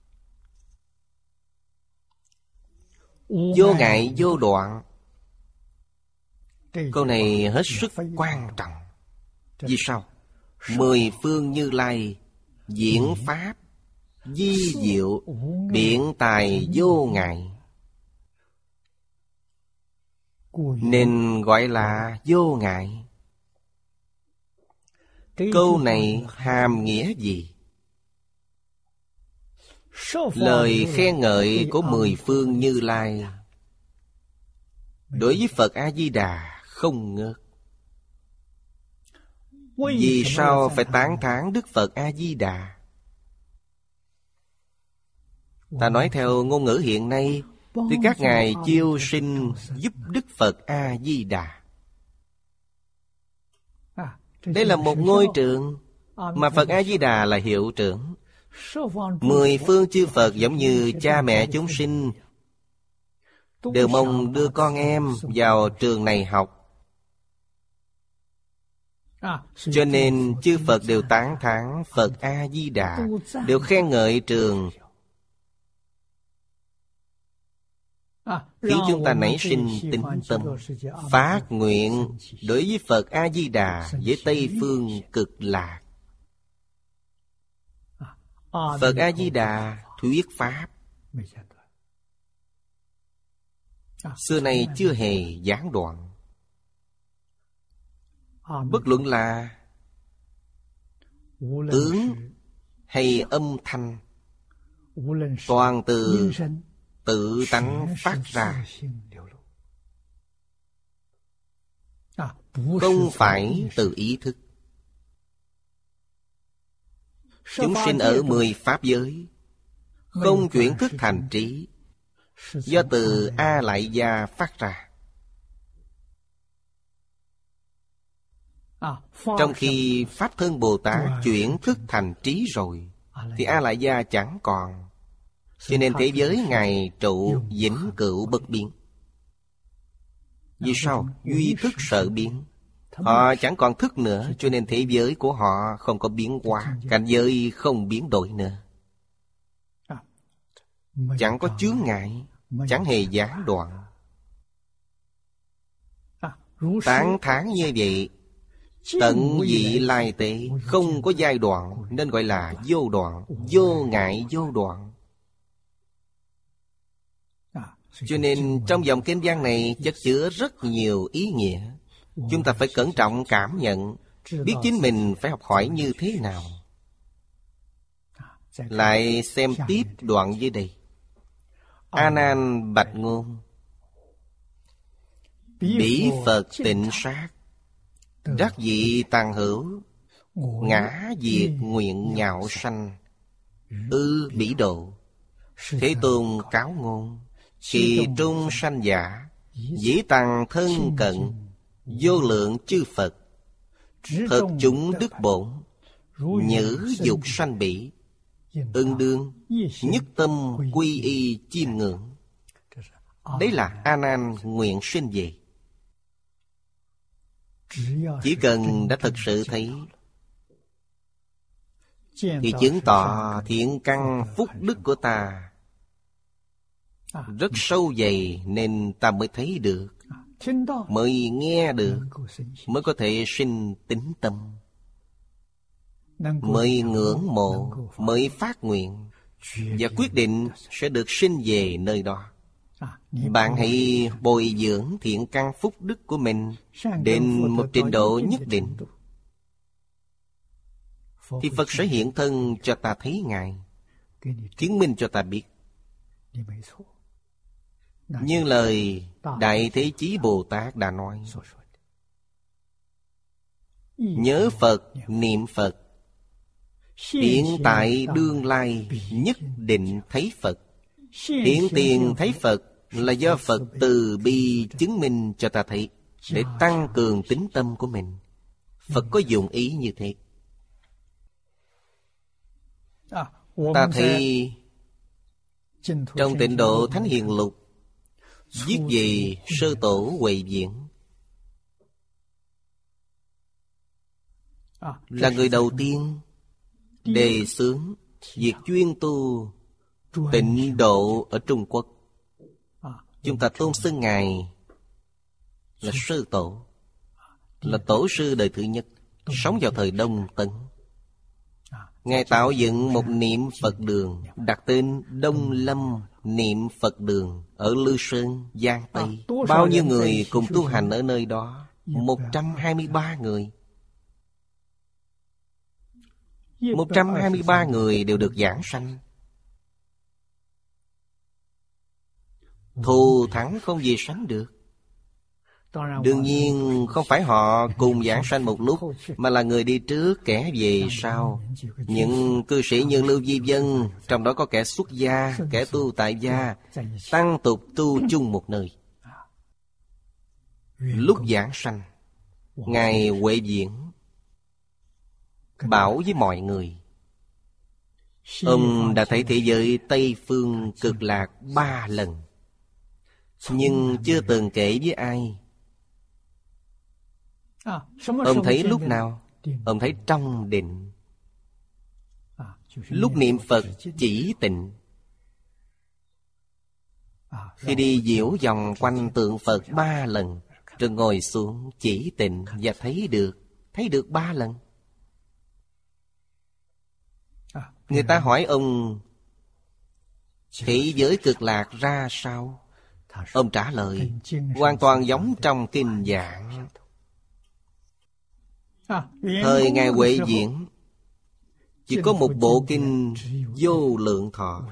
S2: Vô ngại vô đoạn. Câu này hết sức quan trọng. Vì sao? 10 phương Như Lai diễn pháp vi diệu, biện tài vô ngại, nên gọi là vô ngại. Câu này hàm nghĩa gì? Lời khen ngợi của 10 phương Như Lai đối với Phật A-di-đà không ngớt. Vì sao phải tán thán Đức Phật A-di-đà? Ta nói theo ngôn ngữ hiện nay thì các ngài chiêu sinh giúp Đức Phật A-di-đà. Đây là một ngôi trường, mà Phật A-di-đà là hiệu trưởng. 10 phương chư Phật giống như cha mẹ chúng sinh, đều mong đưa con em vào trường này học. Cho nên chư Phật đều tán thán Phật A-di-đà, đều khen ngợi trường, khiến chúng ta nảy sinh tín tâm, phát nguyện đối với Phật A-di-đà với Tây phương cực lạc. Phật A-di-đà thuyết pháp, xưa nay chưa hề gián đoạn. Bất luận là tướng hay âm thanh, toàn từ tự tánh phát ra, không phải từ ý thức. Chúng sinh ở 10 pháp giới không chuyển thức thành trí, do từ A Lại Gia phát ra. Trong khi Pháp Thân Bồ Tát chuyển thức thành trí rồi, thì A Lại Gia chẳng còn. Cho nên thế giới Ngài trụ vĩnh cửu bất biến. Vì sao? Duy thức sợ biến. Họ chẳng còn thức nữa, cho nên thế giới của họ không có biến hóa, cảnh giới không biến đổi nữa. Chẳng có chướng ngại, chẳng hề gián đoạn. Tán thán như vậy, tận vị lai tế, không có giai đoạn, nên gọi là vô đoạn, vô ngại vô đoạn. Cho nên trong dòng kinh văn này chất chứa rất nhiều ý nghĩa. Chúng ta phải cẩn trọng cảm nhận, biết chính mình phải học hỏi như thế nào. Lại xem tiếp đoạn dưới đây. A Nan bạch ngôn: Bỉ Phật tịnh sát, đắc dị tàn hữu, ngã diệt nguyện nhạo sanh, bỉ độ. Thế Tôn cáo ngôn: Kỳ trung sanh giả, dĩ tăng thân cận, vô lượng chư Phật, thật chúng đức bổn, nhữ dục sanh bỉ, ưng đương nhất tâm quy y chiêm ngưỡng. Đấy là A Nan nguyện sinh về. Chỉ cần đã thực sự thấy thì chứng tỏ thiện căn phúc đức của ta rất sâu dày, nên ta mới thấy được, mới nghe được, mới có thể sinh tín tâm, mới ngưỡng mộ, mới phát nguyện và quyết định sẽ được sinh về nơi đó. Bạn hãy bồi dưỡng thiện căn phúc đức của mình đến một trình độ nhất định, thì Phật sẽ hiện thân cho ta thấy Ngài, chứng minh cho ta biết. Như lời Đại Thế Chí Bồ Tát đã nói: Nhớ Phật, niệm Phật, hiện tại đương lai nhất định thấy Phật. Hiện tiền thấy Phật là do Phật từ bi chứng minh cho ta thấy, để tăng cường tín tâm của mình. Phật có dụng ý như thế. Ta thấy trong Tịnh Độ Thánh Hiền Lục viết về Sơ Tổ Huệ Viễn, là người đầu tiên đề xướng việc chuyên tu tịnh độ ở Trung Quốc. Chúng ta tôn xưng Ngài là Sư Tổ, là Tổ sư đời thứ nhất, sống vào thời Đông Tấn. Ngài tạo dựng một niệm Phật đường, đặt tên Đông Lâm Niệm Phật Đường ở Lư Sơn, Giang Tây. Bao nhiêu người cùng tu hành ở nơi đó? 123 người. 123 người đều được giảng sanh. Thù thắng không gì sánh được. Đương nhiên không phải họ cùng giảng sanh một lúc, mà là người đi trước kẻ về sau. Những cư sĩ như Lưu Di Vân, trong đó có kẻ xuất gia, kẻ tu tại gia, tăng tục tu chung một nơi. Lúc giảng sanh, Ngài Huệ Viễn bảo với mọi người: ông đã thấy thế giới Tây Phương Cực Lạc 3 lần, nhưng chưa từng kể với ai. Ông thấy lúc nào? Ông thấy trong định, lúc niệm Phật chỉ tịnh. Khi đi diễu vòng quanh tượng Phật 3 lần, rồi ngồi xuống chỉ tịnh và thấy được 3 lần. Người ta hỏi ông thế giới Cực Lạc ra sao? Ông trả lời hoàn toàn giống trong kinh giảng. Thời Ngài Huệ Viễn chỉ có một bộ kinh Vô Lượng Thọ.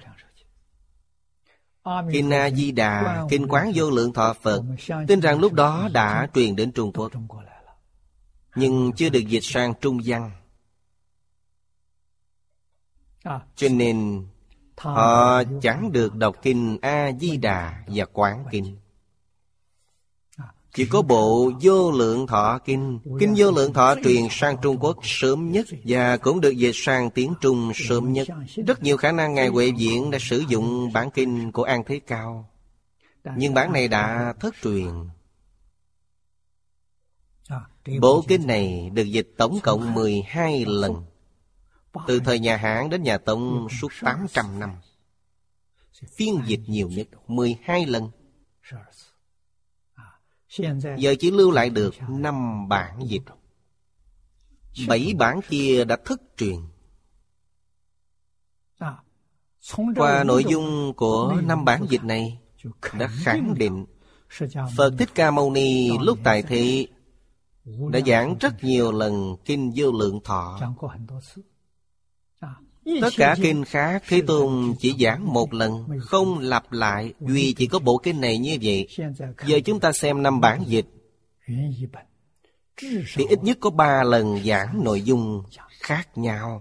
S2: Kinh A Di Đà, kinh Quán Vô Lượng Thọ Phật, tin rằng lúc đó đã truyền đến Trung Quốc, nhưng chưa được dịch sang Trung văn. Cho nên họ chẳng được đọc kinh A Di Đà và Quán Kinh. Chỉ có bộ Vô Lượng Thọ Kinh. Kinh Vô Lượng Thọ truyền sang Trung Quốc sớm nhất và cũng được dịch sang tiếng Trung sớm nhất. Rất nhiều khả năng Ngài Huệ Viễn đã sử dụng bản kinh của An Thế Cao, nhưng bản này đã thất truyền. Bộ kinh này được dịch tổng cộng 12 lần, từ thời nhà Hán đến nhà Tống suốt 800 năm. Phiên dịch nhiều nhất 12 lần. Giờ chỉ lưu lại được 5 bản dịch. 7 bản kia đã thất truyền. Qua nội dung của 5 bản dịch này đã khẳng định Phật Thích Ca Mâu Ni lúc tại thế đã giảng rất nhiều lần kinh Vô Lượng Thọ. Tất cả kinh khác Thế Tôn chỉ giảng một lần, không lặp lại. Duy chỉ có bộ kinh này như vậy. Giờ chúng ta xem 5 bản dịch thì ít nhất có 3 lần giảng nội dung khác nhau.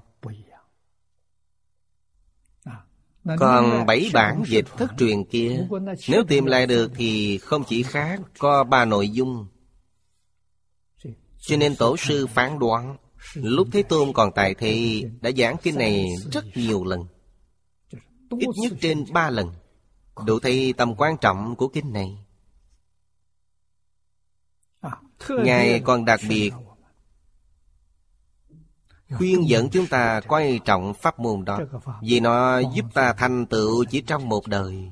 S2: Còn 7 bản dịch thất truyền kia, nếu tìm lại được thì không chỉ khác, có 3 nội dung. Cho nên Tổ sư phán đoán lúc Thế Tôn còn tại thế đã giảng kinh này rất nhiều lần, ít nhất trên 3 lần, đủ thấy tầm quan trọng của kinh này. Ngài còn đặc biệt khuyên dẫn chúng ta coi trọng pháp môn đó, vì nó giúp ta thành tựu chỉ trong một đời.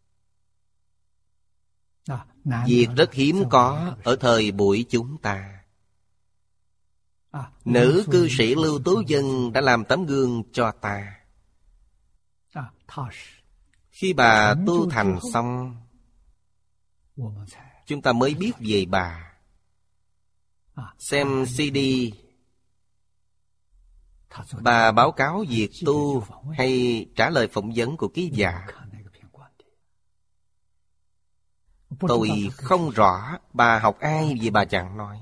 S2: Việc rất hiếm có ở thời buổi chúng ta. Nữ cư sĩ Lưu Tú Vân đã làm tấm gương cho ta. Khi bà tu thành xong, chúng ta mới biết về bà. Xem CD, bà báo cáo việc tu hay trả lời phỏng vấn của ký giả. Tôi không rõ bà học ai vì bà chẳng nói.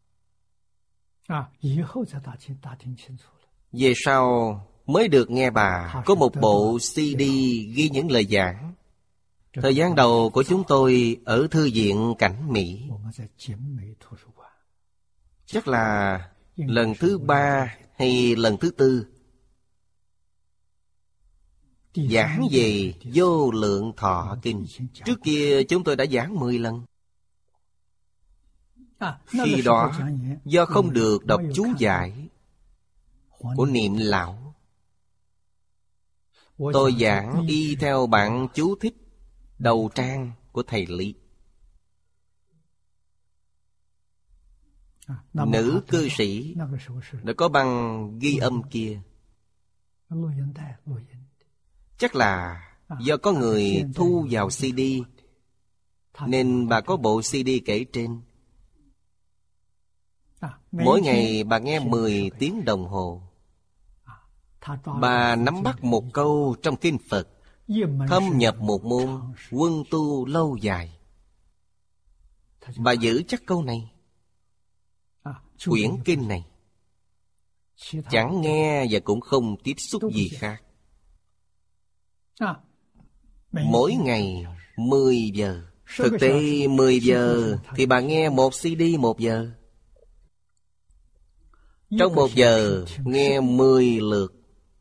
S2: Về sau mới được nghe bà có một bộ CD ghi những lời giảng. Thời gian đầu của chúng tôi ở Thư viện Cảnh Mỹ, chắc là lần thứ 3 hay lần thứ 4, giảng về Vô Lượng Thọ Kinh. Trước kia chúng tôi đã giảng 10 lần. Khi đó do không được đọc chú giải của Niệm Lão, tôi giảng y theo bản chú thích đầu trang của thầy Lý. Nữ cư sĩ đã có băng ghi âm kia. Chắc là do có người thu vào CD, nên bà có bộ CD kể trên. Mỗi ngày bà nghe 10 tiếng đồng hồ. Bà nắm bắt một câu trong kinh Phật, thâm nhập một môn, quân tu lâu dài. Bà giữ chắc câu này, quyển kinh này, chẳng nghe và cũng không tiếp xúc gì khác. Mỗi ngày 10 giờ. Thực tế 10 giờ thì bà nghe một CD 1 giờ. Trong 1 giờ nghe 10 lượt,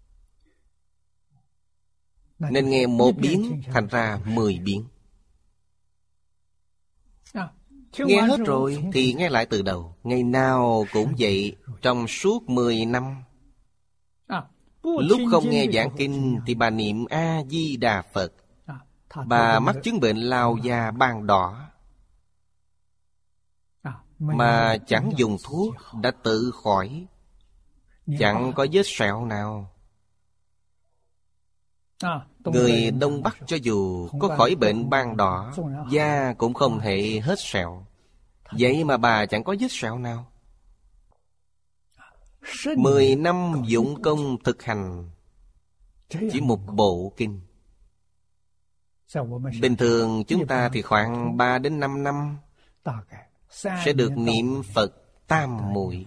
S2: nên nghe 1 biến thành ra 10 biến. Nghe hết rồi thì nghe lại từ đầu. Ngày nào cũng vậy, trong suốt 10 năm. Lúc không nghe giảng kinh thì bà niệm A-di-đà Phật. Bà mắc chứng bệnh lao da ban đỏ, mà chẳng dùng thuốc đã tự khỏi, chẳng có vết sẹo nào. Người Đông Bắc cho dù có khỏi bệnh ban đỏ, da cũng không hề hết sẹo. Vậy mà bà chẳng có vết sẹo nào. 10 năm dụng công thực hành chỉ một bộ kinh. Bình thường chúng ta thì khoảng 3 đến 5 năm sẽ được niệm Phật tam muội.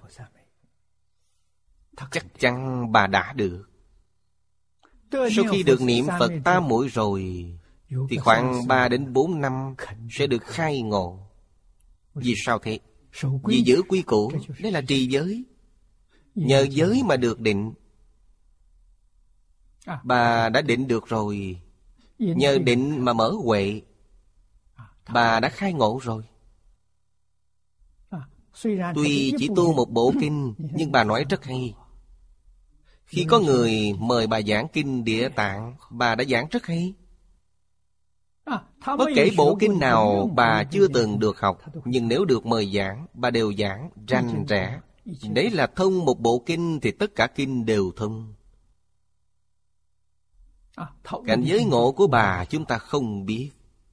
S2: Chắc chắn bà đã được. Sau khi được niệm Phật tam muội rồi thì khoảng 3 đến 4 năm sẽ được khai ngộ. Vì sao thế? Vì giữ quy củ, đây là trì giới. Nhờ giới mà được định. Bà đã định được rồi, nhờ định mà mở huệ. Bà đã khai ngộ rồi. Tuy chỉ tu một bộ kinh, nhưng bà nói rất hay. Khi có người mời bà giảng kinh Địa Tạng, bà đã giảng rất hay. Bất kể bộ kinh nào bà chưa từng được học, nhưng nếu được mời giảng, bà đều giảng rành rẽ. Đấy là thông một bộ kinh thì tất cả kinh đều thông. Cảnh giới ngộ của bà chúng ta không biết.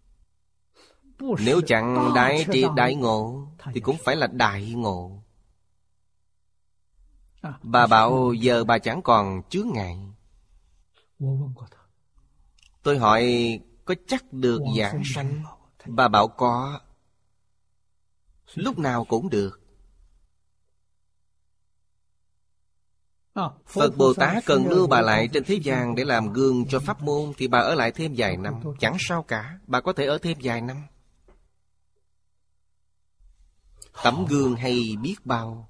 S2: Nếu chẳng đại triệt đại ngộ thì cũng phải là đại ngộ. Bà bảo giờ bà chẳng còn chướng ngại. Tôi hỏi có chắc được giảng sanh? Bà bảo có. Lúc nào cũng được. Phật Bồ Tát cần lưu bà lại trên thế gian để làm gương cho pháp môn, thì bà ở lại thêm vài năm, chẳng sao cả. Bà có thể ở thêm vài năm. Tấm gương hay biết bao.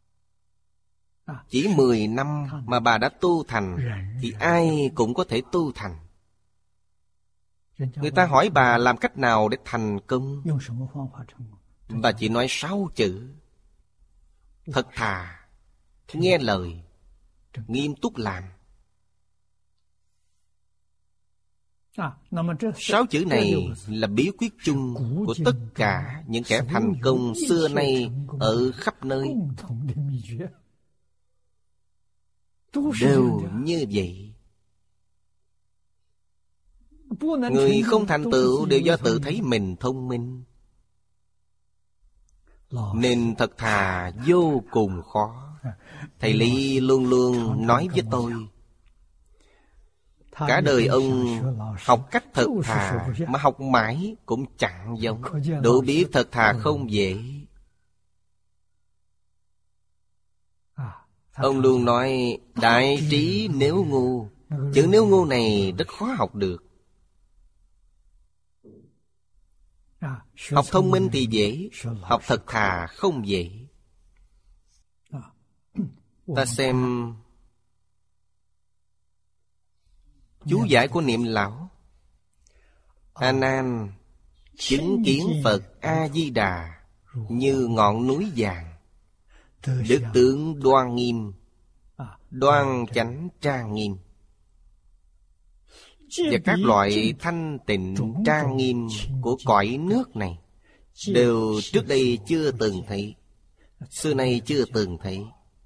S2: Chỉ 10 năm mà bà đã tu thành, thì ai cũng có thể tu thành. Người ta hỏi bà làm cách nào để thành công, bà chỉ nói 6 chữ: thật thà, nghe lời, nghiêm túc làm. 6 chữ này là bí quyết chung của tất cả những kẻ thành công xưa nay ở khắp nơi. Đều như vậy. Người không thành tựu đều do tự thấy mình thông minh, nên thật thà vô cùng khó. Thầy Lý luôn luôn nói với tôi, cả đời ông học cách thật thà, mà học mãi cũng chẳng giống. Đủ biết thật thà không dễ. Ông luôn nói đại trí nếu ngu. Chữ nếu ngu này rất khó học được. Học thông minh thì dễ, học thật thà không dễ. Ta xem chú giải của Niệm Lão. A Nan chứng kiến Phật A Di Đà như ngọn núi vàng, đức tướng đoan nghiêm, đoan chánh trang nghiêm, và các loại thanh tịnh trang nghiêm của cõi nước này đều trước đây chưa từng thấy, xưa nay chưa từng thấy.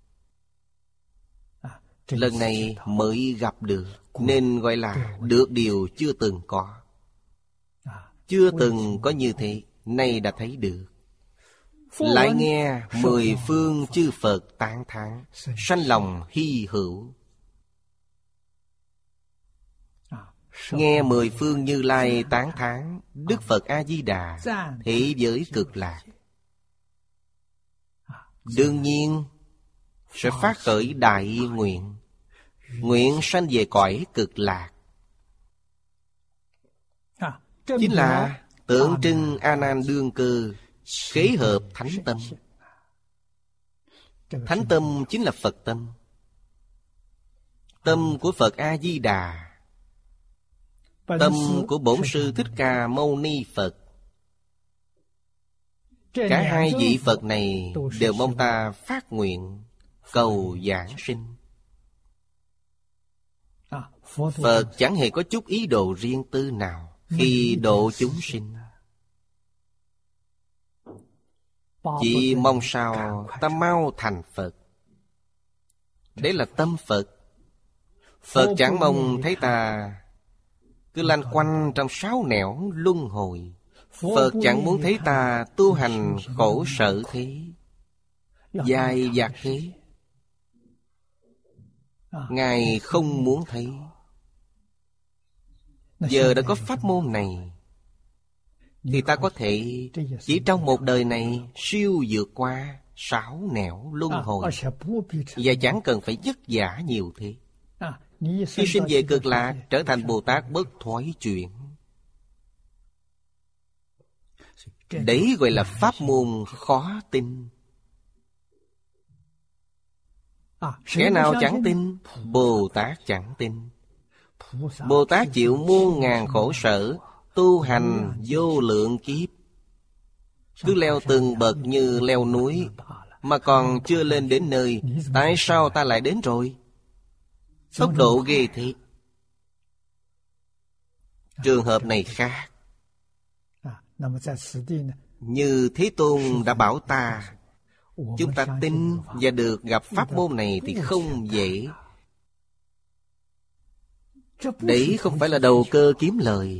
S2: Lần này mới gặp được, nên gọi là được điều chưa từng có. Chưa từng có như thế, nay đã thấy được. Lại nghe 10 phương chư Phật tán thán, sanh lòng hy hữu. Nghe 10 phương Như Lai tán thán Đức Phật A-di-đà thế giới cực lạc, đương nhiên sẽ phát khởi đại nguyện, nguyện sanh về cõi cực lạc. Chính là tượng trưng A Nan đương cơ khế hợp thánh tâm. Thánh tâm chính là Phật tâm. Tâm của Phật A-di-đà, tâm của Bổn Sư Thích Ca Mâu Ni Phật. Cả hai vị Phật này đều mong ta phát nguyện cầu giảng sinh. Phật chẳng hề có chút ý đồ riêng tư nào khi độ chúng sinh. Chỉ mong sao ta mau thành Phật. Đấy là tâm Phật. Phật chẳng mong thấy ta cứ lanh quanh trong 6 nẻo luân hồi. Phật chẳng muốn thấy ta tu hành khổ sở thế, dài dặt thế. Ngài không muốn thấy. Giờ đã có pháp môn này, thì ta có thể chỉ trong một đời này siêu vượt qua 6 nẻo luân hồi, và chẳng cần phải vất vả nhiều thế. Khi sinh về cực lạc, trở thành Bồ Tát bất thoái chuyển. Đấy gọi là pháp môn khó tin. Kẻ nào chẳng tin? Bồ Tát chẳng tin. Bồ Tát chịu muôn ngàn khổ sở, tu hành vô lượng kiếp, cứ leo từng bậc như leo núi, mà còn chưa lên đến nơi. Tại sao ta lại đến rồi? Tốc độ ghê thế. Trường hợp này khác. Như Thế Tôn đã bảo ta, chúng ta tin và được gặp pháp môn này thì không dễ. Đấy không phải là đầu cơ kiếm lời.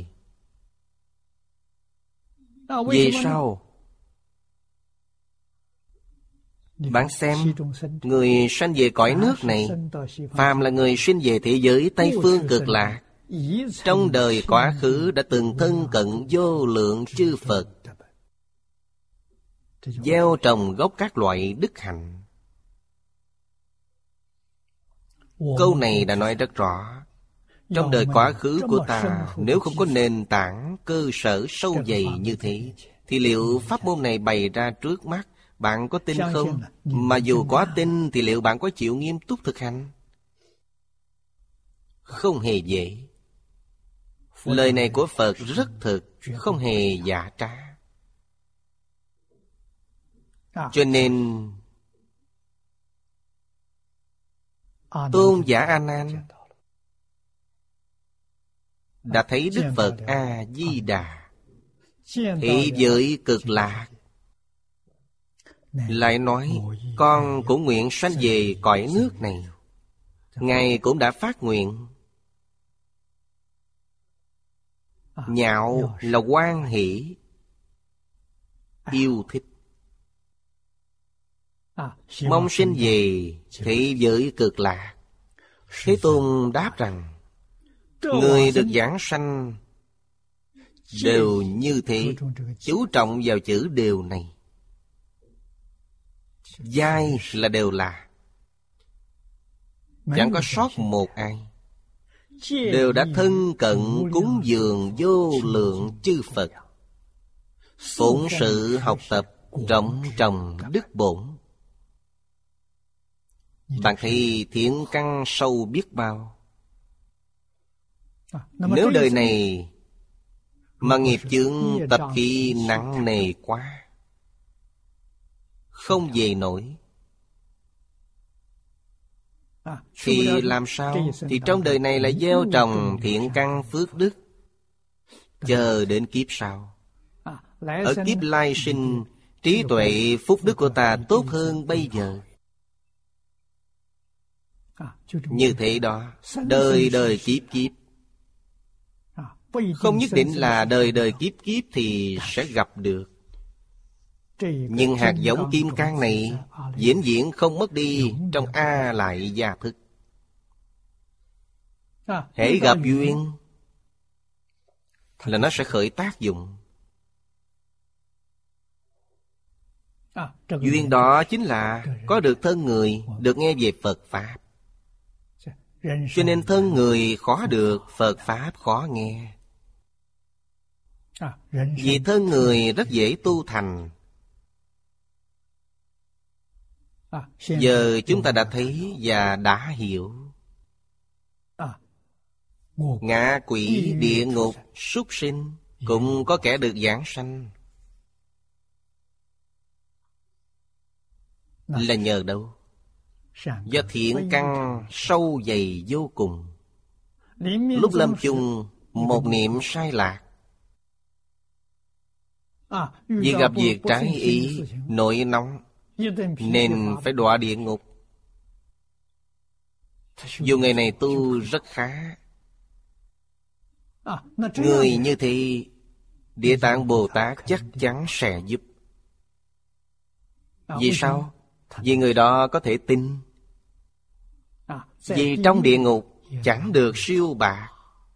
S2: Vì sao? Bạn xem, người sanh về cõi nước này, phàm là người sinh về thế giới Tây Phương Cực Lạc, trong đời quá khứ đã từng thân cận vô lượng chư Phật, gieo trồng gốc các loại đức hạnh. Câu này đã nói rất rõ. Trong đời quá khứ của ta, nếu không có nền tảng, cơ sở sâu dày như thế, thì liệu pháp môn này bày ra trước mắt, bạn có tin không? Mà dù có tin thì liệu bạn có chịu nghiêm túc thực hành? Không hề dễ. Lời này của Phật rất thực, không hề giả trá. Cho nên Tôn giả A Nan đã thấy Đức Phật A Di Đà thế giới cực lạc, lại nói con cũng nguyện sanh về cõi nước này. Ngài cũng đã phát nguyện. Nhạo là hoan hỷ, yêu thích, mong sinh về thế giới cực lạc. Thế Tôn đáp rằng người được giảng sanh đều như thế, chú trọng vào chữ đều này. Giai là đều là, chẳng có sót một ai, đều đã thân cận cúng dường vô lượng chư Phật, phụng sự học tập, trọng trồng đức bổn. Bạn thấy thiện căn sâu biết bao. Nếu đời này mà nghiệp chướng tập khí nặng nề quá, không về nổi, thì làm sao? Thì trong đời này lại gieo trồng thiện căn phước đức, chờ đến kiếp sau. Ở kiếp lai sinh, trí tuệ phúc đức của ta tốt hơn bây giờ. Như thế đó, đời đời kiếp kiếp. Không nhất định là đời đời kiếp kiếp thì sẽ gặp được. Nhưng hạt giống kim cang này vĩnh viễn không mất đi trong A Lại Gia Thức. Hễ gặp duyên là nó sẽ khởi tác dụng. Duyên đó chính là có được thân người, được nghe về Phật Pháp. Cho nên thân người khó được, Phật Pháp khó nghe. Vì thân người rất dễ tu thành. Giờ chúng ta đã thấy và đã hiểu. Ngạ quỷ, địa ngục, súc sinh cũng có kẻ được giảng sanh. Là nhờ đâu? Do thiện căn sâu dày vô cùng. Lúc lâm chung, một niệm sai lạc, vì gặp việc trái ý, nổi nóng, nên phải đọa địa ngục. Dù ngày này tu rất khá, người như thế Địa Tạng Bồ Tát chắc chắn sẽ giúp. Vì sao? Vì người đó có thể tin. Vì trong địa ngục chẳng được siêu bạc.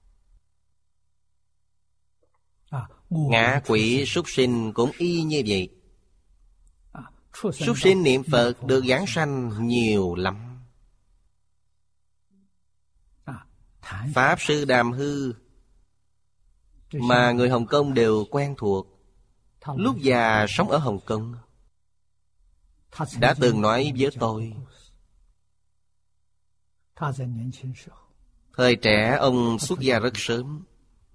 S2: Ngạ quỷ súc sinh cũng y như vậy. Súc sinh niệm Phật được giảng sanh nhiều lắm. Pháp Sư Đàm Hư mà người Hồng Kông đều quen thuộc, lúc già sống ở Hồng Kông, đã từng nói với tôi, thời trẻ ông xuất gia rất sớm,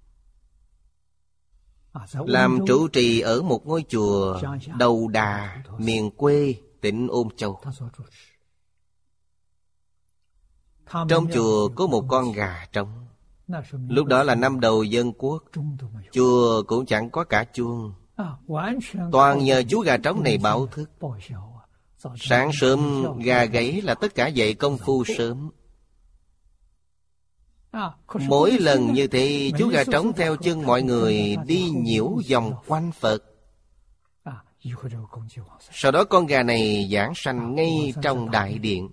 S2: làm trụ trì ở một ngôi chùa Đầu Đà, miền quê tỉnh Ôn Châu. Trong chùa có một con gà trống. Lúc đó là năm đầu dân quốc, chùa cũng chẳng có cả chuông, toàn nhờ chú gà trống này báo thức. Sáng sớm gà gáy là tất cả dậy công phu sớm. Mỗi lần như thế, chú gà trống theo chân mọi người đi nhiễu vòng quanh Phật. Sau đó con gà này giảng sanh ngay trong đại điện.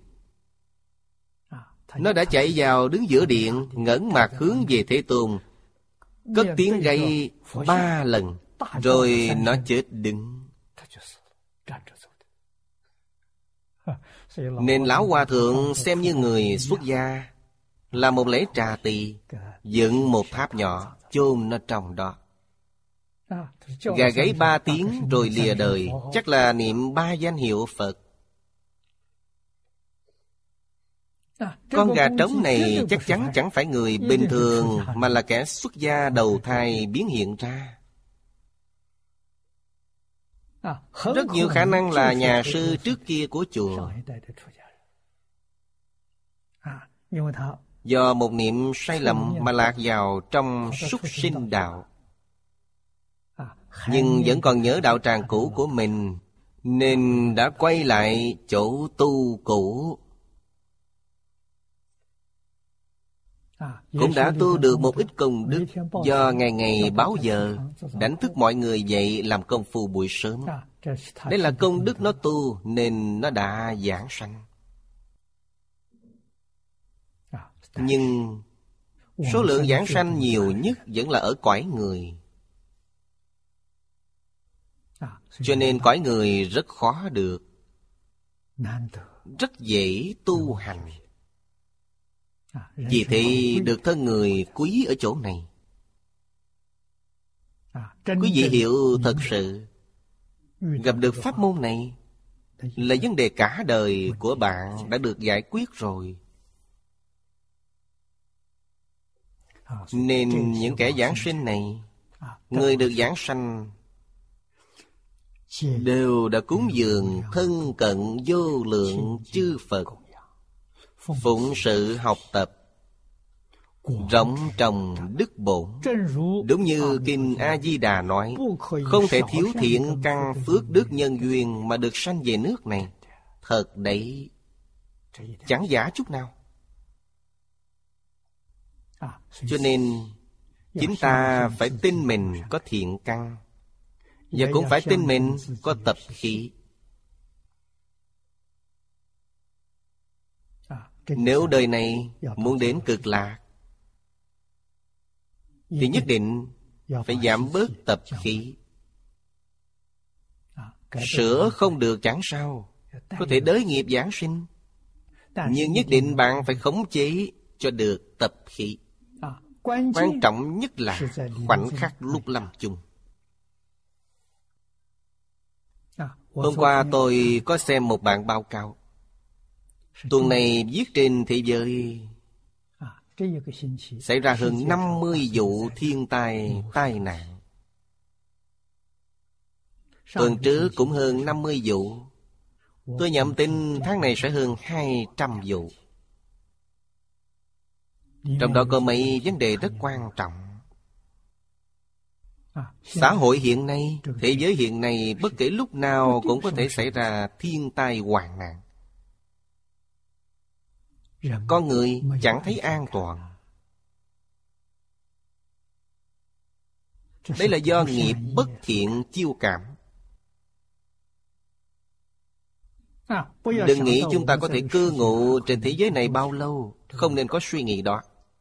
S2: Nó đã chạy vào đứng giữa điện, ngẩng mặt hướng về Thế Tôn, cất tiếng gây 3 lần, rồi nó chết đứng. Nên lão hòa thượng xem như người xuất gia, làm một lễ trà tỳ, dựng một tháp nhỏ, chôn nó trong đó. Gà gáy 3 tiếng rồi lìa đời, chắc là niệm 3 danh hiệu Phật. Con gà trống này chắc chắn chẳng phải người bình thường, mà là kẻ xuất gia đầu thai biến hiện ra. Rất nhiều khả năng là nhà sư trước kia của chùa. Do một niệm sai lầm mà lạc vào trong súc sinh đạo, nhưng vẫn còn nhớ đạo tràng cũ của mình, nên đã quay lại chỗ tu cũ. Cũng đã tu được một ít công đức, do ngày ngày báo giờ, đánh thức mọi người dậy làm công phu buổi sớm. Đây là công đức nó tu, nên nó đã giảng sanh. Nhưng số lượng giảng sanh nhiều nhất vẫn là ở cõi người. Cho nên cõi người rất khó được, rất dễ tu hành. Vì thế được thân người quý ở chỗ này. Quý vị hiểu thật sự, gặp được pháp môn này là vấn đề cả đời của bạn đã được giải quyết rồi. Nên những kẻ giảng sinh này, người được giảng sanh, đều đã cúng dường thân cận vô lượng chư Phật, phụng sự học tập, rộng trồng đức bổn. Đúng như Kinh A-di-đà nói, không thể thiếu thiện căn phước đức nhân duyên mà được sanh về nước này. Thật đấy, chẳng giả chút nào. Cho nên chính ta phải tin mình có thiện căn, và cũng phải tin mình có tập khí. Nếu đời này muốn đến cực lạc, thì nhất định phải giảm bớt tập khí. Sửa không được chẳng sao, có thể đới nghiệp giảng sinh, nhưng nhất định bạn phải khống chế cho được tập khí. Quan trọng nhất là khoảnh khắc lúc lâm chung. Hôm qua tôi có xem một bản báo cáo. Tuần này viết trên thế giới xảy ra hơn 50 vụ thiên tai, tai nạn. Tuần trước cũng hơn 50 vụ. Tôi nhầm tin tháng này sẽ hơn 200 vụ. Trong đó có mấy vấn đề rất quan trọng. Xã hội hiện nay, thế giới hiện nay, bất kể lúc nào cũng có thể xảy ra thiên tai hoạn nạn. Con người chẳng thấy an toàn. Đây là do nghiệp bất thiện chiêu cảm. Đừng nghĩ chúng ta có thể cư ngụ trên thế giới này bao lâu. Không nên có suy nghĩ đó.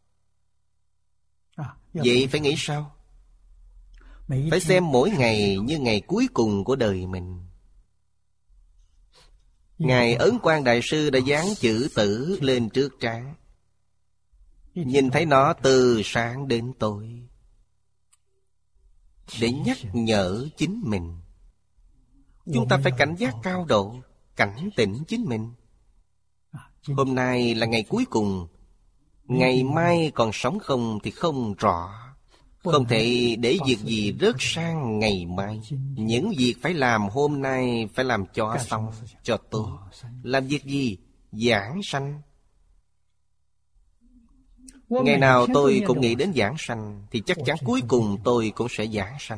S2: Vậy phải nghĩ sao? Phải xem mỗi ngày như ngày cuối cùng của đời mình. Ngài Ấn Quang Đại Sư đã dán chữ tử lên trước trán, nhìn thấy nó từ sáng đến tối, để nhắc nhở chính mình. Chúng ta phải cảnh giác cao độ, cảnh tỉnh chính mình. Hôm nay là ngày cuối cùng, ngày mai còn sống không thì không rõ. Không thể để việc gì rớt sang ngày mai. Những việc phải làm hôm nay phải làm cho xong, cho tốt. Làm việc gì? Giảng sanh. Ngày nào tôi cũng nghĩ đến giảng sanh, thì chắc chắn cuối cùng tôi cũng sẽ giảng sanh.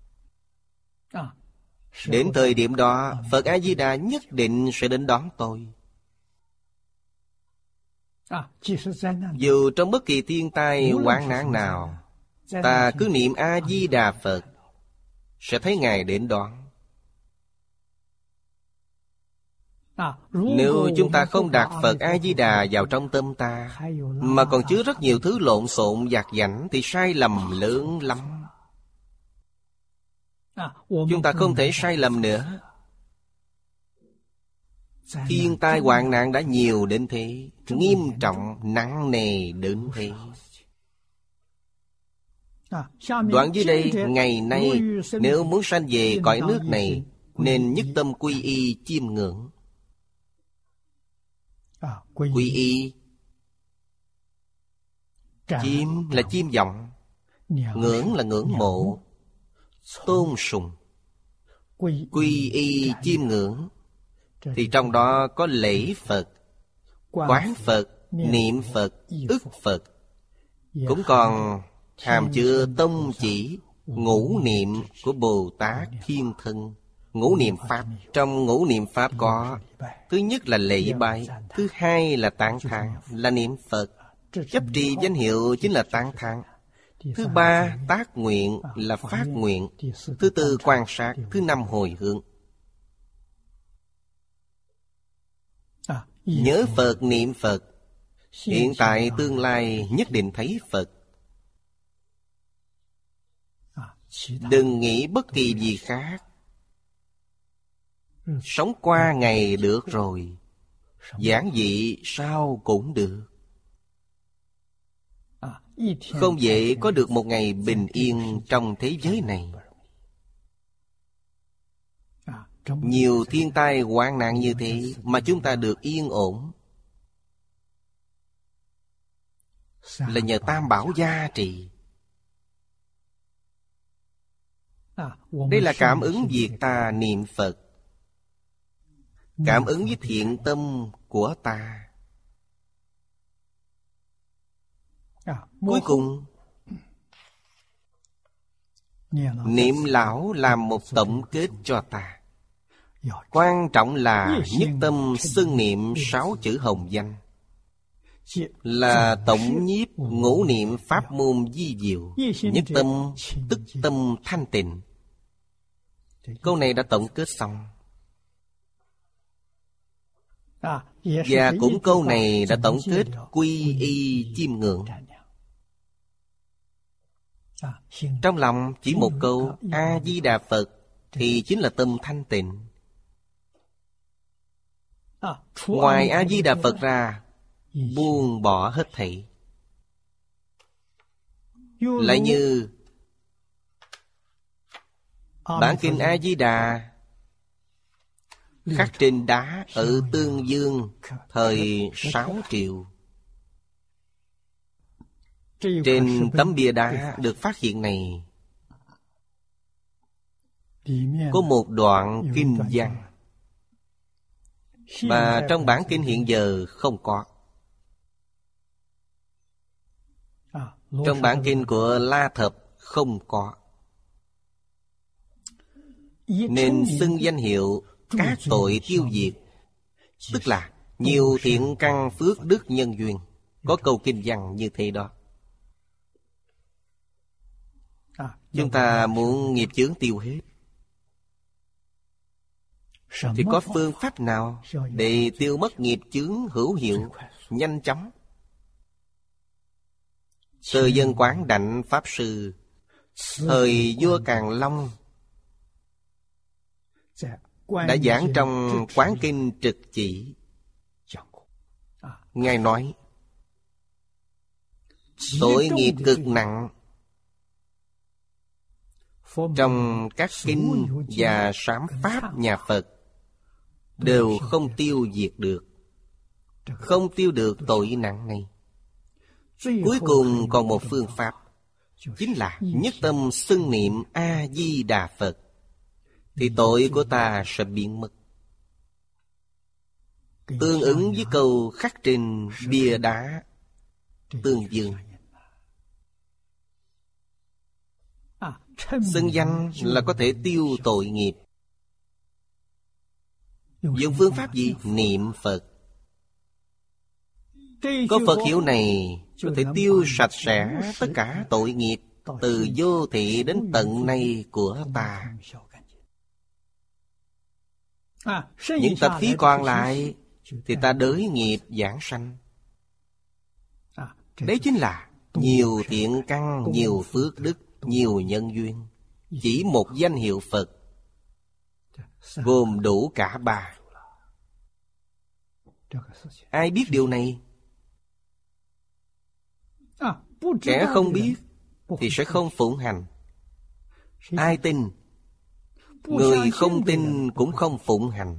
S2: Đến thời điểm đó, Phật A-di-đà nhất định sẽ đến đón tôi. Dù trong bất kỳ thiên tai hoạn nạn nào, ta cứ niệm A-di-đà Phật, sẽ thấy Ngài đến đón. Nếu chúng ta không đặt Phật A-di-đà vào trong tâm ta, mà còn chứa rất nhiều thứ lộn xộn vặt vãnh, thì sai lầm lớn lắm. Chúng ta không thể sai lầm nữa. Thiên tai hoạn nạn đã nhiều đến thế, nghiêm trọng, nặng nề đến thế. Đoạn dưới đây, ngày nay, nếu muốn sanh về cõi nước này, nên nhất tâm quy y chiêm ngưỡng. Quy y, chiêm là chiêm vọng, ngưỡng là ngưỡng mộ, tôn sùng. Quy y chiêm ngưỡng thì trong đó có lễ Phật, quán Phật, niệm Phật, ức Phật. Cũng còn hàm chứa tông chỉ, ngũ niệm của Bồ Tát Thiên Thân. Ngũ niệm Pháp, trong ngũ niệm Pháp có: thứ nhất là lễ bái, thứ hai là tán thán, là niệm Phật. Chấp trì danh hiệu chính là tán thán. Thứ ba tác nguyện là phát nguyện. Thứ tư quan sát. Thứ năm hồi hướng. Nhớ Phật, niệm Phật, hiện tại tương lai nhất định thấy Phật. Đừng nghĩ bất kỳ gì khác. Sống qua ngày được rồi, giản dị sao cũng được. Không dễ có được một ngày bình yên trong thế giới này. Nhiều thiên tai hoạn nạn như thế mà chúng ta được yên ổn, là nhờ Tam Bảo gia trì. Đây là cảm ứng việc ta niệm Phật, cảm ứng với thiện tâm của ta. Cuối cùng, niệm lão làm một tổng kết cho ta. Quan trọng là nhất tâm xưng niệm 6 chữ hồng danh, là tổng nhiếp ngũ niệm pháp môn di diệu. Nhất tâm tức tâm thanh tịnh. Câu này đã tổng kết xong. Và cũng câu này đã tổng kết quy y chiêm ngưỡng. Trong lòng chỉ một câu A-di-đà Phật thì chính là tâm thanh tịnh. Ngoài A-di-đà Phật ra, buông bỏ hết thảy. Lại như bản kinh A-di-đà khắc trên đá ở Tương Dương thời 6 Triệu. Trên tấm bia đá được phát hiện này có một đoạn kinh văn mà trong bản kinh hiện giờ không có. Trong bản kinh của La Thập không có. Nên xưng danh hiệu các tội tiêu diệt, tức là nhiều thiện căn phước đức nhân duyên. Có câu kinh văn như thế đó. Chúng ta muốn nghiệp chướng tiêu hết thì có phương pháp nào để tiêu mất nghiệp chướng hữu hiệu, nhanh chóng? Từ Dân Quán Đảnh Pháp Sư thời vua Càn Long đã giảng trong Quán Kinh Trực Chỉ. Ngài nói tội nghiệp cực nặng trong các kinh và sám pháp nhà Phật đều không tiêu diệt được, không tiêu được tội nặng này. Cuối cùng còn một phương pháp, chính là nhất tâm xưng niệm A-di-đà Phật, thì tội của ta sẽ biến mất. Tương ứng với câu khắc trên bia đá Tương Dương. Xưng danh là có thể tiêu tội nghiệp. Dùng phương pháp gì? Niệm Phật. Có Phật hiệu này có thể tiêu sạch sẽ tất cả tội nghiệp từ vô thị đến tận nay của ta. Những tập khí còn lại thì ta đới nghiệp giảng sanh. Đấy chính là nhiều thiện căn, nhiều phước đức, nhiều nhân duyên. Chỉ một danh hiệu Phật gồm đủ cả ba. Ai biết điều này? Kẻ không biết thì sẽ không phụng hành. Ai tin? Người không tin cũng không phụng hành.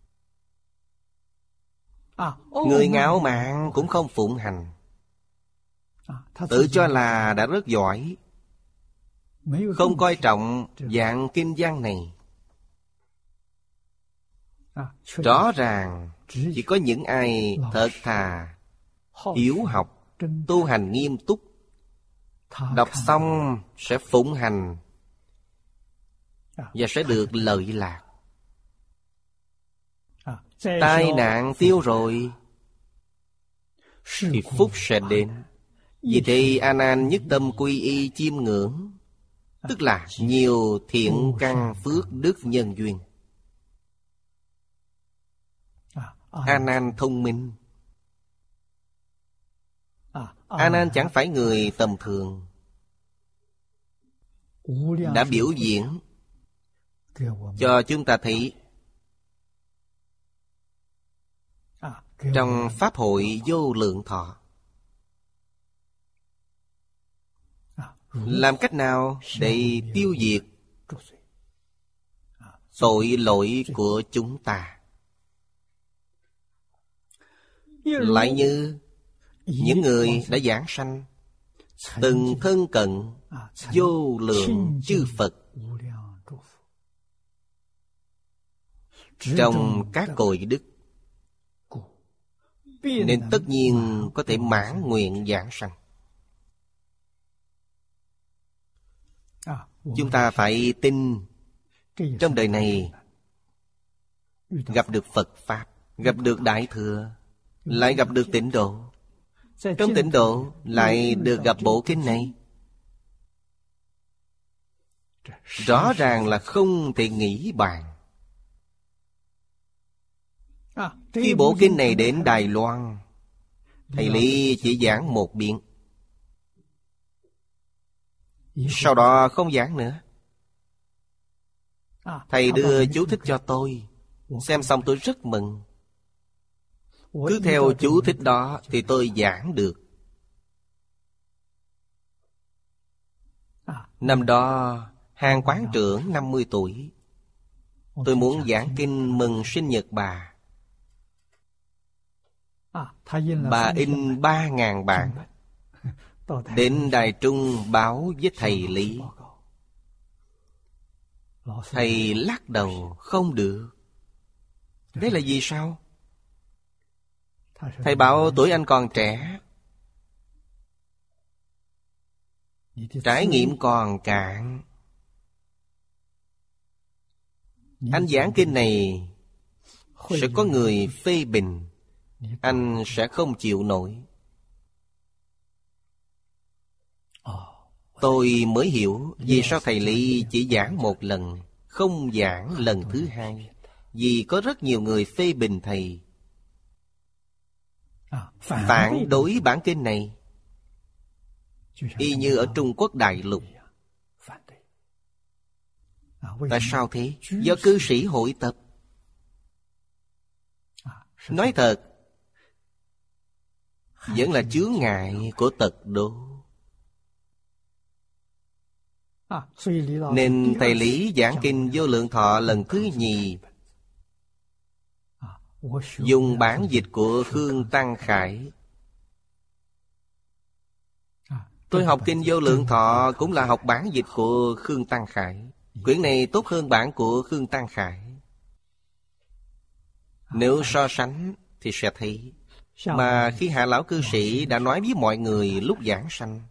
S2: Người ngạo mạn cũng không phụng hành. Tự cho là đã rất giỏi, không coi trọng dạng kinh văn này. Rõ ràng chỉ có những ai thật thà, hiếu học, tu hành nghiêm túc, đọc xong sẽ phụng hành và sẽ được lợi lạc. Tai nạn tiêu rồi thì phúc sẽ đến. Vì thế A Nan nhất tâm quy y chiêm ngưỡng, tức là nhiều thiện căn phước đức nhân duyên. A Nan thông minh. A Nan chẳng phải người tầm thường. Đã biểu diễn cho chúng ta thấy trong Pháp hội Vô Lượng Thọ. Làm cách nào để tiêu diệt tội lỗi của chúng ta? Lại như những người đã giảng sanh, từng thân cận vô lượng chư Phật trong các cội đức, nên tất nhiên có thể mãn nguyện giảng sanh. Chúng ta phải tin trong đời này gặp được Phật Pháp, gặp được Đại Thừa, lại gặp được Tịnh Độ. Trong Tịnh Độ lại được gặp bộ kinh này. Rõ ràng là không thể nghĩ bàn. Khi bộ kinh này đến Đài Loan, thầy Lý chỉ giảng một biện, sau đó không giảng nữa. Thầy đưa chú thích cho tôi, xem xong tôi rất mừng. Cứ theo chú thích đó thì tôi giảng được. Năm đó Hàng quán trưởng 50 tuổi, tôi muốn giảng kinh mừng sinh nhật bà. Bà in 3.000 bản, đến Đài Trung báo với thầy Lý. Thầy lắc đầu không được. Đấy là vì sao? Thầy bảo tuổi anh còn trẻ, trải nghiệm còn cạn. Anh giảng kinh này sẽ có người phê bình, anh sẽ không chịu nổi. Tôi mới hiểu vì sao thầy Lý chỉ giảng một lần, không giảng lần thứ hai. Vì có rất nhiều người phê bình thầy, phản đối bản kinh này, y như ở Trung Quốc đại lục. Tại sao thế? Do cư sĩ hội tập. Nói thật, vẫn là chướng ngại của tật đố. Nên thầy Lý giảng kinh Vô Lượng Thọ lần thứ nhì, dùng bản dịch của Khương Tăng Khải. Tôi học kinh Vô Lượng Thọ cũng là học bản dịch của Khương Tăng Khải. Quyển này tốt hơn bản của Khương Tăng Khải. Nếu so sánh thì sẽ thấy, mà khi Hạ Lão cư sĩ đã nói với mọi người lúc giảng sanh,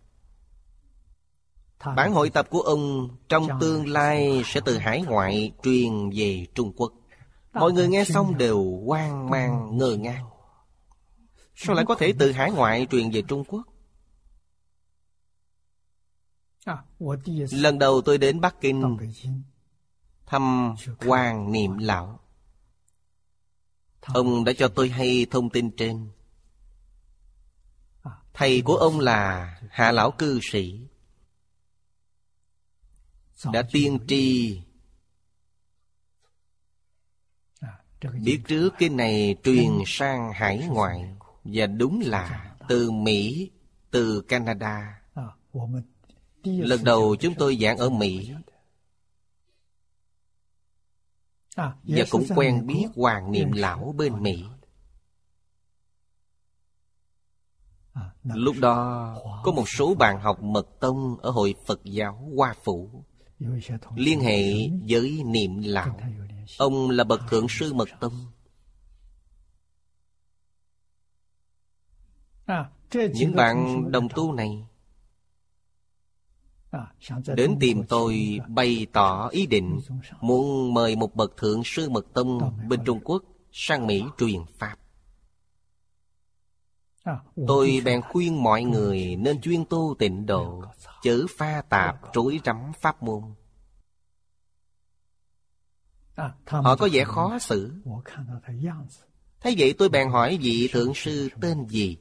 S2: bản hội tập của ông trong tương lai sẽ từ hải ngoại truyền về Trung Quốc. Mọi người nghe xong đều hoang mang ngơ ngác. Sao lại có thể từ hải ngoại truyền về Trung Quốc? Lần đầu tôi đến Bắc Kinh thăm Hoàng Niệm Lão, Ông đã cho tôi hay thông tin trên. Thầy của ông là Hạ lão cư sĩ, đã tiên tri biết trước cái này truyền sang hải ngoại. Và đúng là từ Mỹ, từ Canada. Lần đầu chúng tôi giảng ở Mỹ, và cũng quen biết Hoàng Niệm Lão bên Mỹ. Lúc đó có một số bạn học mật tông ở Hội Phật giáo Hoa Phủ liên hệ với Niệm Lão. Ông là bậc thượng sư mật tông. Những bạn đồng tu này đến tìm tôi bày tỏ ý định muốn mời một bậc thượng sư mật tông bên Trung Quốc sang Mỹ truyền Pháp. Tôi bèn khuyên mọi người nên chuyên tu tịnh độ, chớ pha tạp rối rắm pháp môn. Họ có vẻ khó xử. Thế vậy tôi bèn hỏi vị thượng sư tên gì.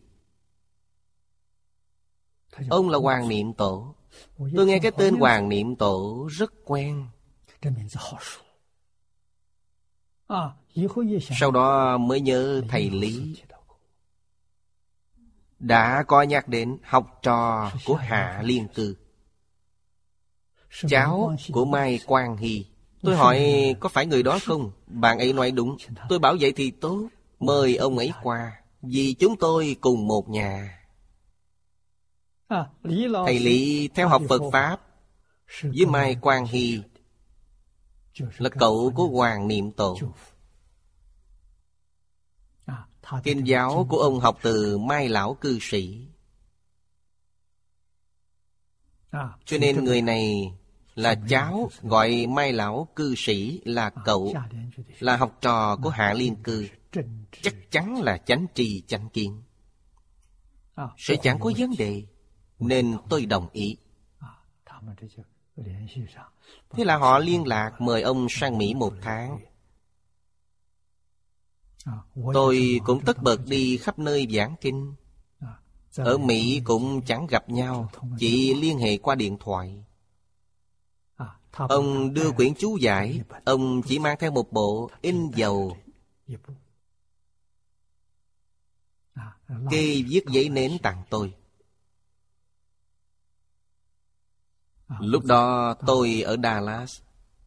S2: Ông là Hoàng Niệm Tổ. Tôi nghe cái tên Hoàng Niệm Tổ rất quen. Sau đó mới nhớ thầy Lý đã có nhắc đến học trò của Hạ Liên Cư, cháu của Mai Quang Hy. Tôi hỏi có phải người đó không? Bạn ấy nói đúng. Tôi bảo vậy thì tốt, mời ông ấy qua, vì chúng tôi cùng một nhà. Thầy Lý theo học Phật Pháp với Mai Quang Hy là cậu của Hoàng Niệm Tổ. Kinh giáo của ông học từ Mai lão cư sĩ. Cho nên người này là cháu, gọi Mai lão cư sĩ là cậu, là học trò của Hạ Liên Cư. Chắc chắn là chánh trì chánh kiến, sẽ chẳng có vấn đề. Nên tôi đồng ý. Thế là họ liên lạc mời ông sang Mỹ 1 tháng. Tôi cũng tất bật đi khắp nơi giảng kinh. Ở Mỹ cũng chẳng gặp nhau, chỉ liên hệ qua điện thoại. Ông đưa quyển chú giải, ông chỉ mang theo một bộ in dầu, kê viết giấy nến tặng tôi. Lúc đó tôi ở Dallas.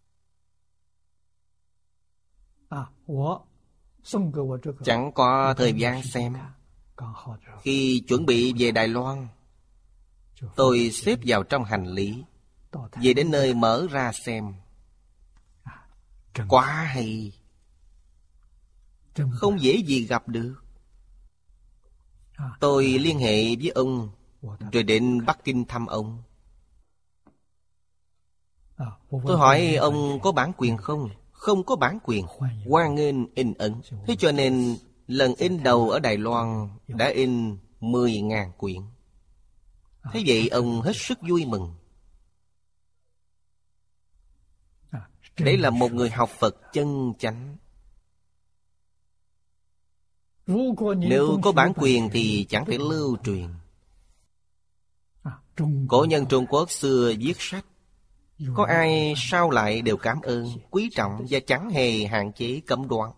S2: Chẳng có thời gian xem. Khi chuẩn bị về Đài Loan, tôi xếp vào trong hành lý, về đến nơi mở ra xem. Quá hay, không dễ gì gặp được. Tôi liên hệ với ông, rồi đến Bắc Kinh thăm ông. Tôi hỏi ông có bản quyền không? Không có bản quyền, hoan nghênh in ấn. Thế cho nên lần in đầu ở Đài Loan đã in 10.000 quyển. Thế vậy ông hết sức vui mừng. Đấy là một người học Phật chân chánh. Nếu có bản quyền thì chẳng thể lưu truyền. Cổ nhân Trung Quốc xưa viết sách, có ai sao lại đều cảm ơn, quý trọng và chẳng hề hạn chế cấm đoán.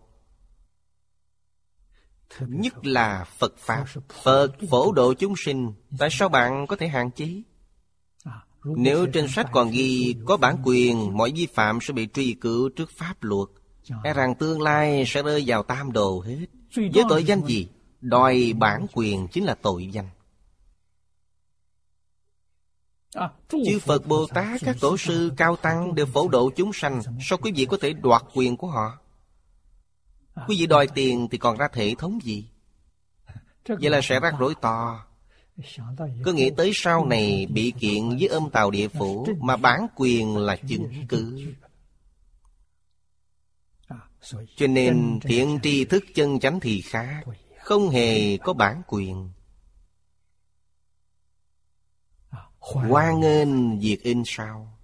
S2: Nhất là Phật Pháp. Phật phổ độ chúng sinh, tại sao bạn có thể hạn chế? Nếu trên sách còn ghi có bản quyền, mọi vi phạm sẽ bị truy cứu trước pháp luật, e rằng tương lai sẽ rơi vào tam đồ hết. Với tội danh gì? Đòi bản quyền chính là tội danh. Chư Phật Bồ Tát, các tổ sư cao tăng đều phổ độ chúng sanh, sao quý vị có thể đoạt quyền của họ? Quý vị đòi tiền thì còn ra hệ thống gì? Vậy là sẽ rắc rối to. Cứ nghĩ tới sau này bị kiện với âm tào địa phủ, mà bản quyền là chứng cứ. Cho nên thiện tri thức chân chánh thì khác, không hề có bản quyền. Hoan nghênh việc in sao.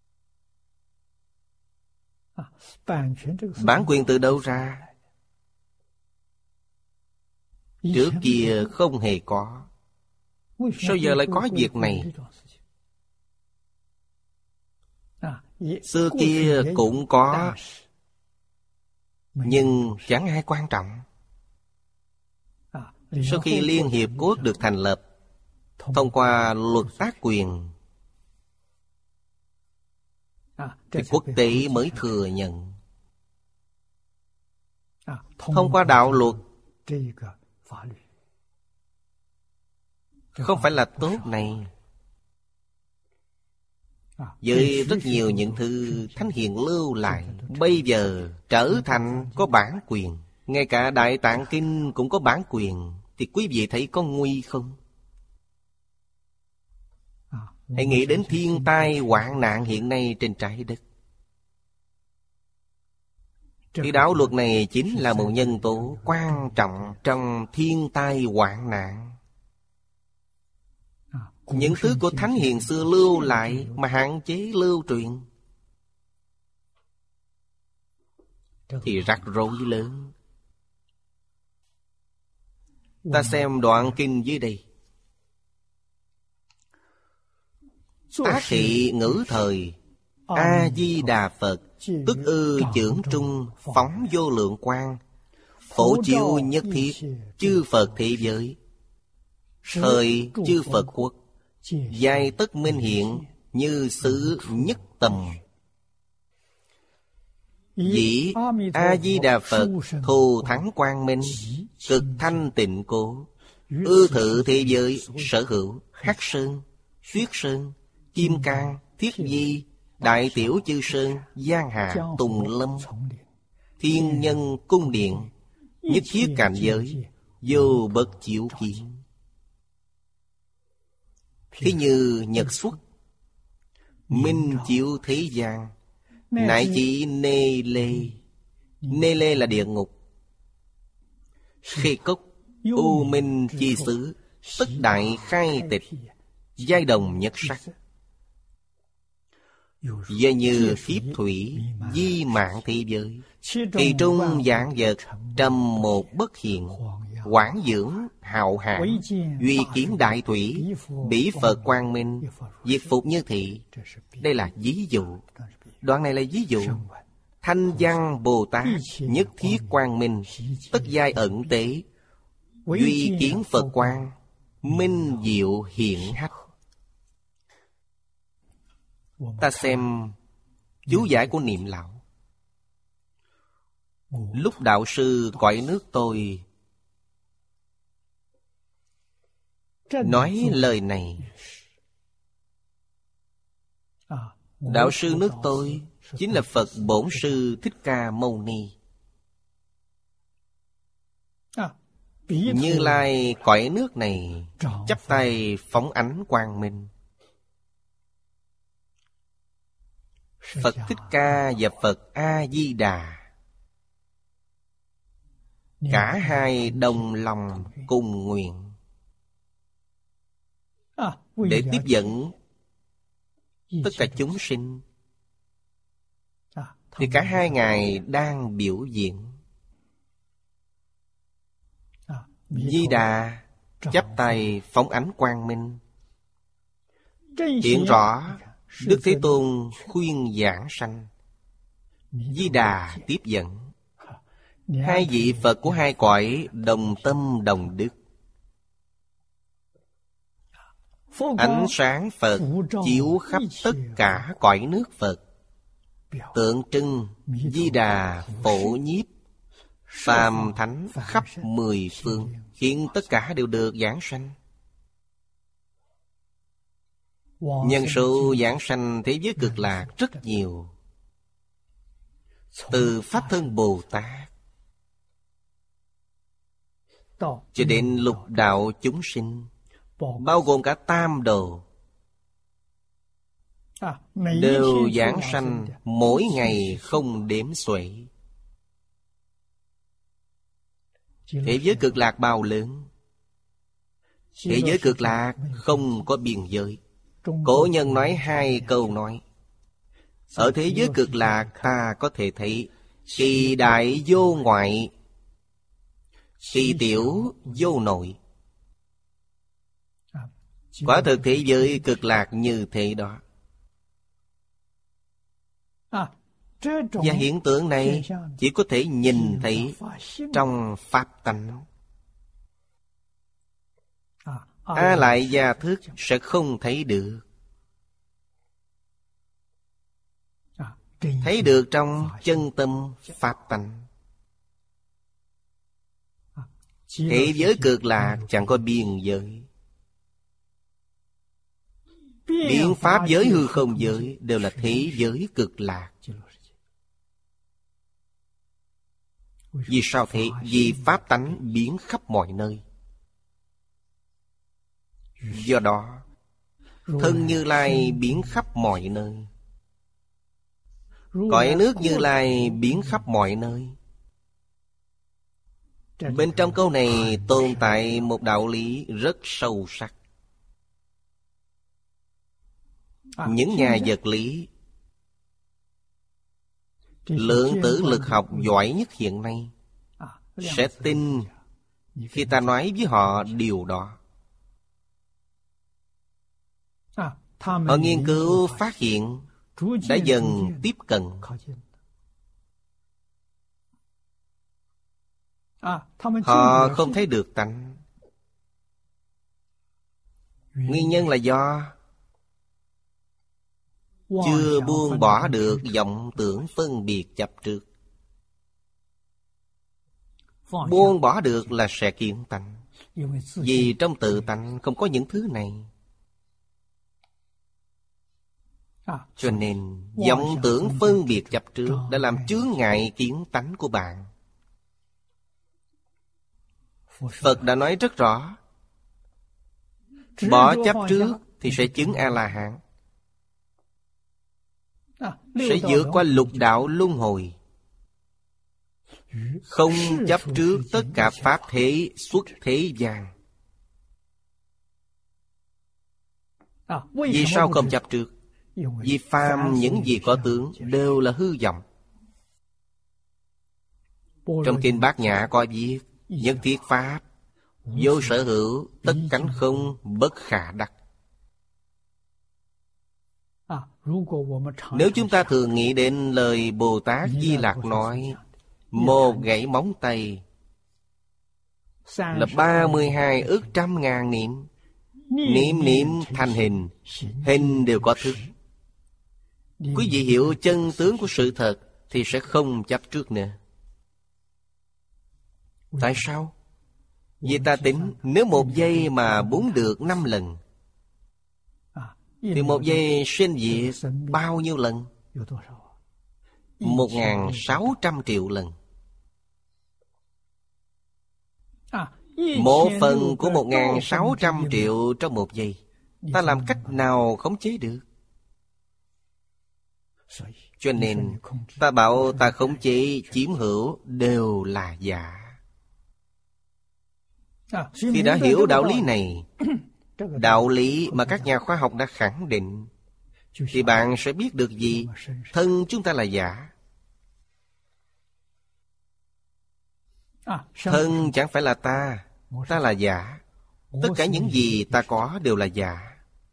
S2: Bản quyền từ đâu ra? Trước kia không hề có. Sao giờ lại có việc này? Xưa kia cũng có, nhưng chẳng ai quan trọng. Sau khi Liên Hiệp Quốc được thành lập, thông qua luật tác quyền, thì quốc tế mới thừa nhận. Thông qua đạo luật, không phải là tốt này. Với rất nhiều những thứ Thánh Hiền lưu lại, bây giờ trở thành có bản quyền. Ngay cả Đại Tạng Kinh cũng có bản quyền. Thì quý vị thấy có nguy không? Hãy nghĩ đến thiên tai hoạn nạn hiện nay trên trái đất. Cái đạo luật này chính là một nhân tố quan trọng trong thiên tai hoạn nạn. Những thứ của Thánh Hiền xưa lưu lại mà hạn chế lưu truyền thì rắc rối lớn. Ta xem đoạn kinh dưới đây. Tác thị ngữ thời, A-di-đà Phật, tức ư chưởng trung, phóng vô lượng quang, phổ chiếu nhất thiết, chư Phật thế giới. Thời chư Phật quốc, giai tất minh hiện, như xứ nhất tầm. Dĩ A-di-đà Phật, thù thắng quang minh, cực thanh tịnh cố, ư thự thế giới, sở hữu, Hắc Sơn, Tuyết Sơn, Kim Cang, Thiết Di, Đại Tiểu Chư Sơn, Giang Hà, Tùng Lâm, Thiên Nhân Cung Điện, nhất thiết cảnh giới, vô bất chiếu kiến. Thế như nhật xuất, minh chiếu thế gian, nại chỉ nê lê. Nê lê là địa ngục. Khê cốc, u minh chi xứ, tất đại khai tịch, giai đồng nhất sắc. Do như khiếp thủy, di mạng thế giới, kỳ trung dạng vật, trầm một bất hiện, quảng dưỡng hào hãn, duy kiến đại thủy, bỉ Phật quang minh, diệt phục như thị. Đây là ví dụ. Đoạn này là ví dụ. Thanh văn Bồ Tát, nhất thiết quang minh, tất giai ẩn tế, duy kiến Phật quang, minh diệu hiện hách. Ta xem chú giải của Niệm Lão. Lúc đạo sư cõi nước tôi nói lời này, đạo sư nước tôi chính là Phật Bổn Sư Thích Ca Mâu Ni. Như Lai cõi nước này chắp tay phóng ánh quang minh. Phật Thích Ca và Phật A-di-đà, cả hai đồng lòng cùng nguyện để tiếp dẫn tất cả chúng sinh. Thì cả hai ngài đang biểu diễn. Di Đà chắp tay phóng ánh quang minh, hiện rõ Đức Thế Tôn khuyên giảng sanh. Di Đà tiếp dẫn. Hai vị Phật của hai cõi đồng tâm đồng đức. Ánh sáng Phật chiếu khắp tất cả cõi nước Phật, tượng trưng Di Đà phổ nhiếp phàm thánh khắp mười phương, khiến tất cả đều được giảng sanh. Nhân số giảng sanh thế giới Cực Lạc rất nhiều. Từ Pháp Thân Bồ Tát cho đến lục đạo chúng sinh, bao gồm cả tam đồ, đều giảng sanh mỗi ngày không đếm xuể. Thế giới Cực Lạc bao lớn. Thế giới Cực Lạc không có biên giới. Cổ nhân nói hai câu nói. Ở thế giới Cực Lạc ta có thể thấy kỳ đại vô ngoại, kỳ tiểu vô nội. Quả thực thế giới cực lạc như thế đó. Và hiện tượng này chỉ có thể nhìn thấy trong pháp tánh. A lại gia thức sẽ không thấy được. Thấy được trong chân tâm pháp tánh. Thế giới cực lạc chẳng có biên giới. Biến pháp giới hư không giới đều là thế giới cực lạc. Vì sao thế? Vì pháp tánh biến khắp mọi nơi. Do đó thân Như Lai biến khắp mọi nơi. Cõi nước Như Lai biến khắp mọi nơi. Bên trong câu này tồn tại một đạo lý rất sâu sắc. Những nhà vật lý, lượng tử lực học giỏi nhất hiện nay sẽ tin khi ta nói với họ điều đó. Họ nghiên cứu phát hiện đã dần tiếp cận. Họ không thấy được tánh. Nguyên nhân là do chưa buông bỏ được vọng tưởng phân biệt chấp trước. Buông bỏ được là sẽ kiến tánh. Vì trong tự tánh không có những thứ này. Cho nên vọng tưởng phân biệt chấp trước đã làm chướng ngại kiến tánh của bạn. Phật đã nói rất rõ, bỏ chấp trước thì sẽ chứng A-la-hán, sẽ vượt qua lục đạo luân hồi, không chấp trước tất cả pháp thế xuất thế gian. Vì sao không chấp trước? Vì phàm những gì có tướng đều là hư vọng. Trong kinh Bát Nhã có viết: nhất thiết pháp, vô sở hữu, tất cánh không, bất khả đắc. Nếu chúng ta thường nghĩ đến lời Bồ Tát Di Lặc nói, một gãy móng tay là 32 ức trăm ngàn niệm, niệm niệm thành hình, hình đều có thức. Quý vị hiểu chân tướng của sự thật thì sẽ không chấp trước nữa. Tại sao? Vì ta tính nếu một giây mà búng được 5 lần thì một giây sinh diệt bao nhiêu lần? 1.600 triệu lần. Một phần của 1.600 triệu trong một giây, ta làm cách nào khống chế được? Cho nên ta bảo ta khống chế chiếm hữu đều là giả. Khi đã hiểu đạo lý này, đạo lý mà các nhà khoa học đã khẳng định, thì bạn sẽ biết được gì? Thân chúng ta là giả. Thân chẳng phải là ta, ta là giả. Tất cả những gì ta có đều là giả.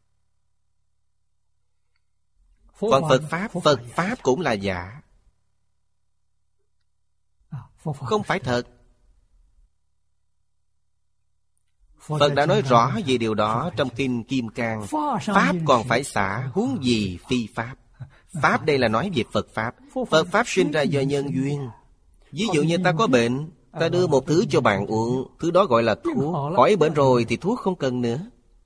S2: Còn Phật Pháp cũng là giả, không phải thật. Phật đã nói rõ về điều đó trong kinh Kim Cang. Pháp còn phải xả, huống gì phi Pháp. Pháp đây là nói về Phật Pháp. Phật Pháp sinh ra do nhân duyên. Ví dụ như ta có bệnh, ta đưa một thứ cho bạn uống, thứ đó gọi là thuốc. Khỏi bệnh rồi thì thuốc không cần nữa.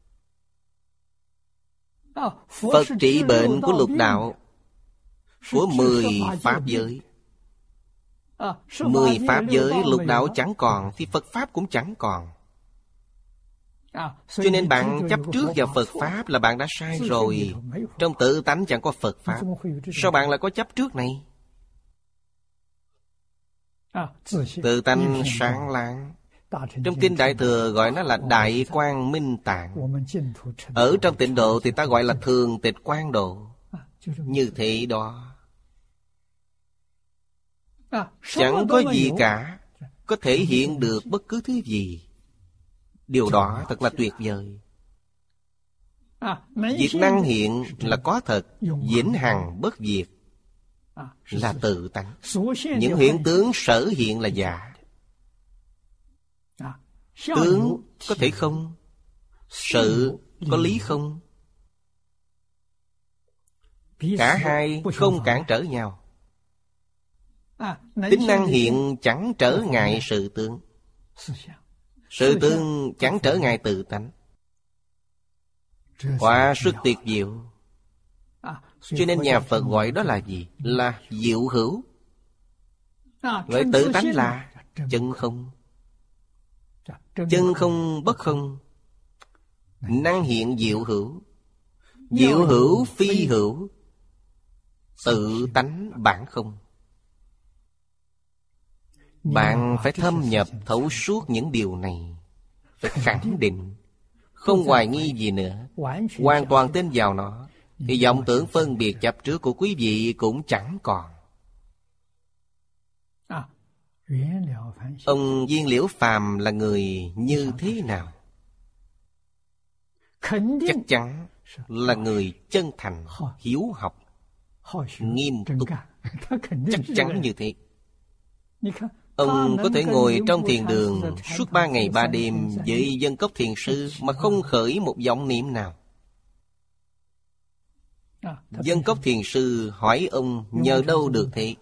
S2: Phật trị bệnh của lục đạo, của 10 pháp giới. 10 pháp giới lục đạo chẳng còn thì Phật Pháp cũng chẳng còn. Cho nên bạn chấp trước vào Phật Pháp là bạn đã sai rồi. Trong tự tánh chẳng có Phật Pháp, sao bạn lại có chấp trước này? Tự tánh sáng láng. Trong kinh Đại Thừa gọi nó là Đại Quang Minh Tạng. Ở trong Tịnh Độ thì ta gọi là Thường Tịch Quang Độ. Như thế đó, chẳng có gì cả. có thể hiện được bất cứ thứ gì. Điều đó thật là tuyệt vời. Việc năng hiện là có thật, vĩnh hằng bất diệt, là tự tánh. Những hiện tướng sở hiện là giả. Tướng có thể không, sự có lý không. Cả hai không cản trở nhau. Tính năng hiện chẳng trở ngại sự tướng, sự tướng chẳng trở ngại tự tánh. Quả xuất tuyệt diệu. Cho nên nhà Phật gọi đó là gì? Là diệu hữu. Gọi tự tánh là chân không. Chân không bất không, năng hiện diệu hữu. Diệu hữu phi hữu, tự tánh bản không. Bạn phải thâm nhập thấu suốt những điều này, phải khẳng định, không hoài nghi gì nữa, hoàn toàn tin vào nó, thì vọng tưởng phân biệt chấp trước của quý vị cũng chẳng còn. Ông Viên Liễu Phàm là người như thế nào? Chắc chắn là người chân thành, hiếu học, nghiêm túc. Chắc chắn như thế. Ông có thể ngồi trong thiền đường suốt 3 ngày 3 đêm với Dân Cốc Thiền Sư mà không khởi một vọng niệm nào. Dân Cốc Thiền Sư hỏi ông nhờ đâu được thế?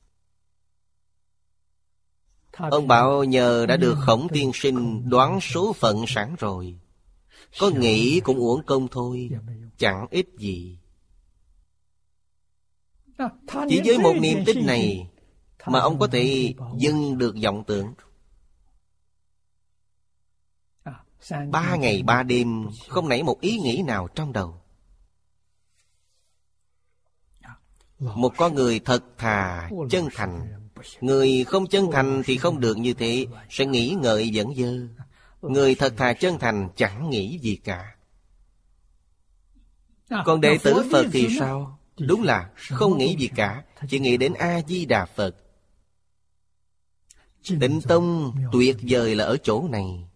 S2: Ông bảo nhờ đã được Khổng Tiên Sinh đoán số phận sẵn rồi. Có nghĩ cũng uổng công thôi, chẳng ích gì. Chỉ với một niềm tin này mà ông có thể dừng được vọng tưởng. 3 ngày 3 đêm không nảy một ý nghĩ nào trong đầu. Một con người thật thà, chân thành. Người không chân thành thì không được như thế, sẽ nghĩ ngợi dẫn dơ. Người thật thà chân thành chẳng nghĩ gì cả. Còn đệ tử Phật thì sao? Đúng là không nghĩ gì cả, chỉ nghĩ đến A-di-đà Phật. Tịnh Tông tuyệt vời là ở chỗ này.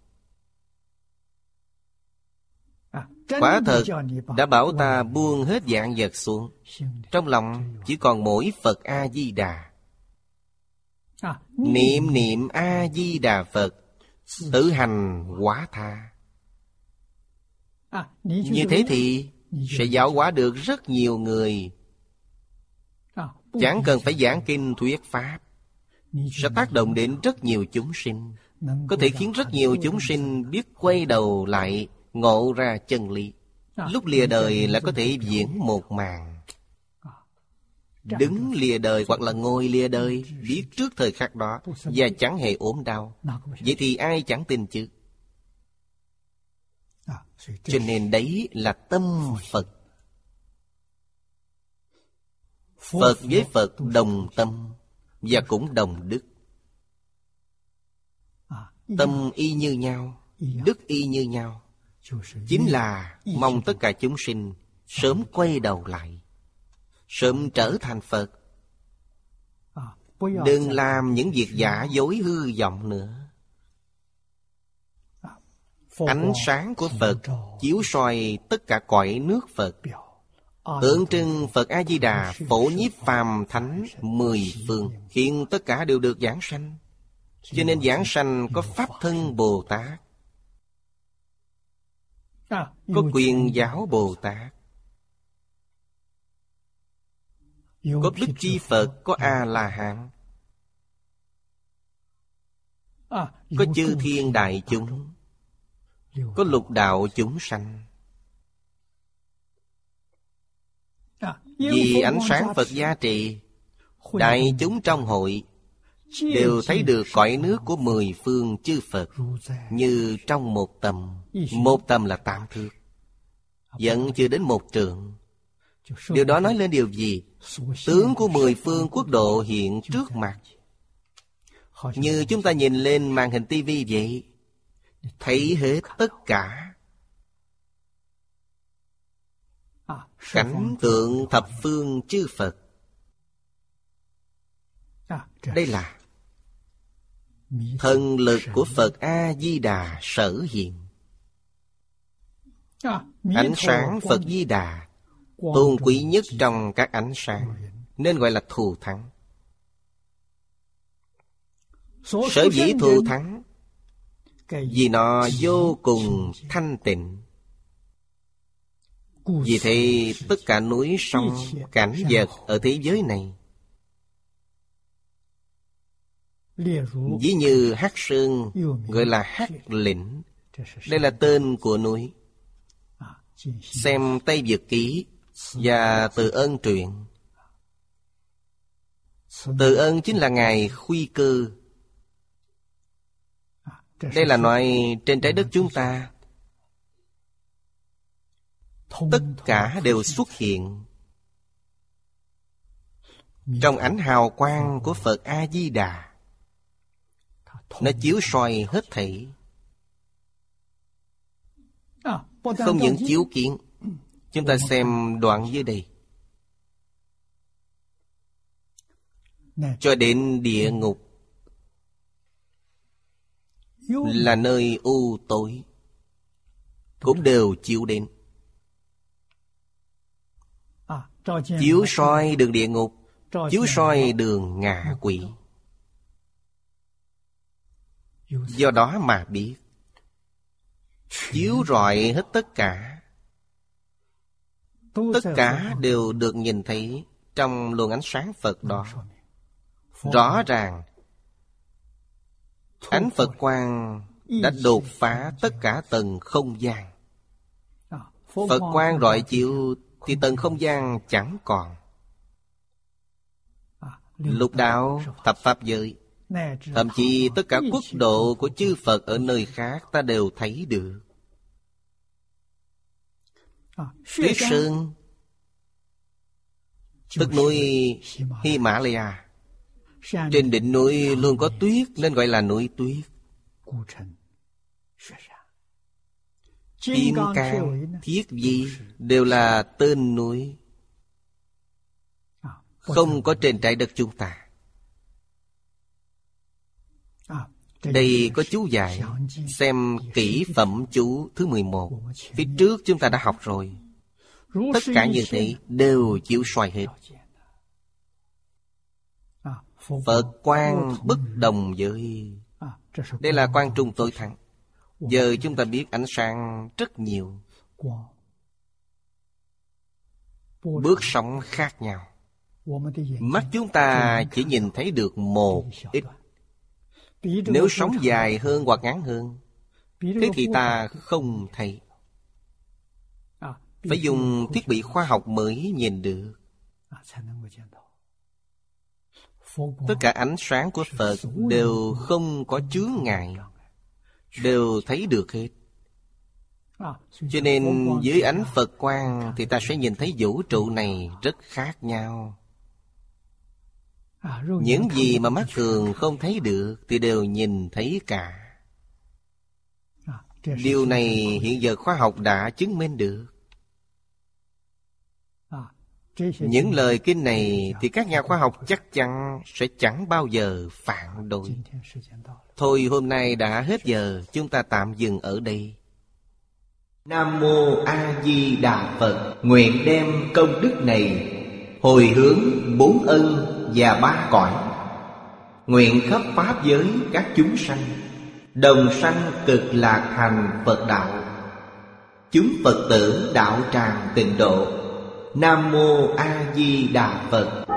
S2: Quả thật đã bảo ta buông hết vạn vật xuống, trong lòng chỉ còn mỗi Phật A-di-đà. Niệm niệm A-di-đà Phật, tự hành hóa tha. Như thế thì sẽ giáo hóa được rất nhiều người. Chẳng cần phải giảng kinh thuyết pháp, sẽ tác động đến rất nhiều chúng sinh, có thể khiến rất nhiều chúng sinh biết quay đầu lại, ngộ ra chân lý. Lúc lìa đời là có thể diễn một màn. Đứng lìa đời hoặc là ngồi lìa đời, biết trước thời khắc đó và chẳng hề ốm đau. Vậy thì ai chẳng tin chứ? Cho nên đấy là tâm Phật. Phật với Phật đồng tâm và cũng đồng đức. Tâm y như nhau, đức y như nhau, chính là mong tất cả chúng sinh sớm quay đầu lại, sớm trở thành Phật. Đừng làm những việc giả dối hư vọng nữa. Ánh sáng của Phật chiếu soi tất cả cõi nước Phật, tượng trưng Phật A-di-đà phổ nhiếp phàm thánh 10 phương, khiến tất cả đều được giảng sanh. Cho nên giảng sanh có Pháp Thân Bồ Tát, có Quyền Giáo Bồ Tát, có Bích Chi Phật, có A-la-hán, có chư thiên đại chúng, có lục đạo chúng sanh. Vì ánh sáng Phật gia trì, đại chúng trong hội đều thấy được cõi nước của 10 phương chư Phật như trong một tầm. Một tầm là 8 thước, vẫn chưa đến 1 trượng. Điều đó nói lên điều gì? Tướng của 10 phương quốc độ hiện trước mặt, như chúng ta nhìn lên màn hình tivi vậy, thấy hết tất cả. Cảnh tượng thập phương chư Phật. Đây là Thần lực của Phật A-di-đà sở hiện. Ánh sáng Phật Di Đà tôn quý nhất trong các ánh sáng, nên gọi là thù thắng. Sở dĩ thù thắng vì nó vô cùng thanh tịnh. Vì thế tất cả núi sông cảnh vật ở thế giới này, ví như Hắc Sơn gọi là Hắc Lĩnh. Đây là tên của núi. Xem Tây Việt Ký và Từ Ân truyện. Từ Ân chính là ngài Khuy Cơ. Đây là nói trên trái đất chúng ta tất cả đều xuất hiện trong ánh hào quang của Phật A-di-đà. Nó chiếu soi hết thảy, không những chiếu kiến. Chúng ta xem đoạn dưới đây. Cho đến địa ngục là nơi u tối cũng đều chiếu đến. Chiếu soi đường địa ngục, chiếu soi đường ngạ quỷ. Do đó mà biết, chiếu rọi hết tất cả. Tất cả đều được nhìn thấy trong luồng ánh sáng Phật đó. Rõ ràng ánh Phật quang đã đột phá tất cả tầng không gian. Phật quang rọi chiếu thì tầng không gian chẳng còn. Lục đạo, thập pháp giới, thậm chí tất cả quốc độ của chư Phật ở nơi khác ta đều thấy được. Tuyết Sơn, tức núi Himalaya. Trên đỉnh núi luôn có tuyết nên gọi là núi tuyết. Kim Cang, Thiết Vi đều là tên núi, không có trên trái đất chúng ta. Đây có chú giải. Xem kỹ phẩm chú thứ 11. Phía trước chúng ta đã học rồi. Tất cả như thế đều chiếu soi hết. Phật quang bất đồng với. Đây là quang trung tối thắng. Giờ chúng ta biết ánh sáng rất nhiều, bước sóng khác nhau. Mắt chúng ta chỉ nhìn thấy được một ít. Nếu sóng dài hơn hoặc ngắn hơn, thế thì ta không thấy. Phải dùng thiết bị khoa học mới nhìn được. Tất cả ánh sáng của Phật đều không có chướng ngại, đều thấy được hết. Cho nên dưới ánh Phật quang thì ta sẽ nhìn thấy vũ trụ này rất khác nhau. Những gì mà mắt thường không thấy được thì đều nhìn thấy cả. Điều này hiện giờ khoa học đã chứng minh được. Những lời kinh này thì các nhà khoa học chắc chắn sẽ chẳng bao giờ phản đối. Thôi hôm nay đã hết giờ, chúng ta tạm dừng ở đây.
S1: Nam Mô A Di Đà Phật. Nguyện đem công đức này hồi hướng 4 ân và 3 cõi. Nguyện khắp pháp giới các chúng sanh đồng sanh cực lạc thành Phật đạo. Chúng Phật tử đạo tràng tịnh độ. Nam Mô A Di Đà Phật.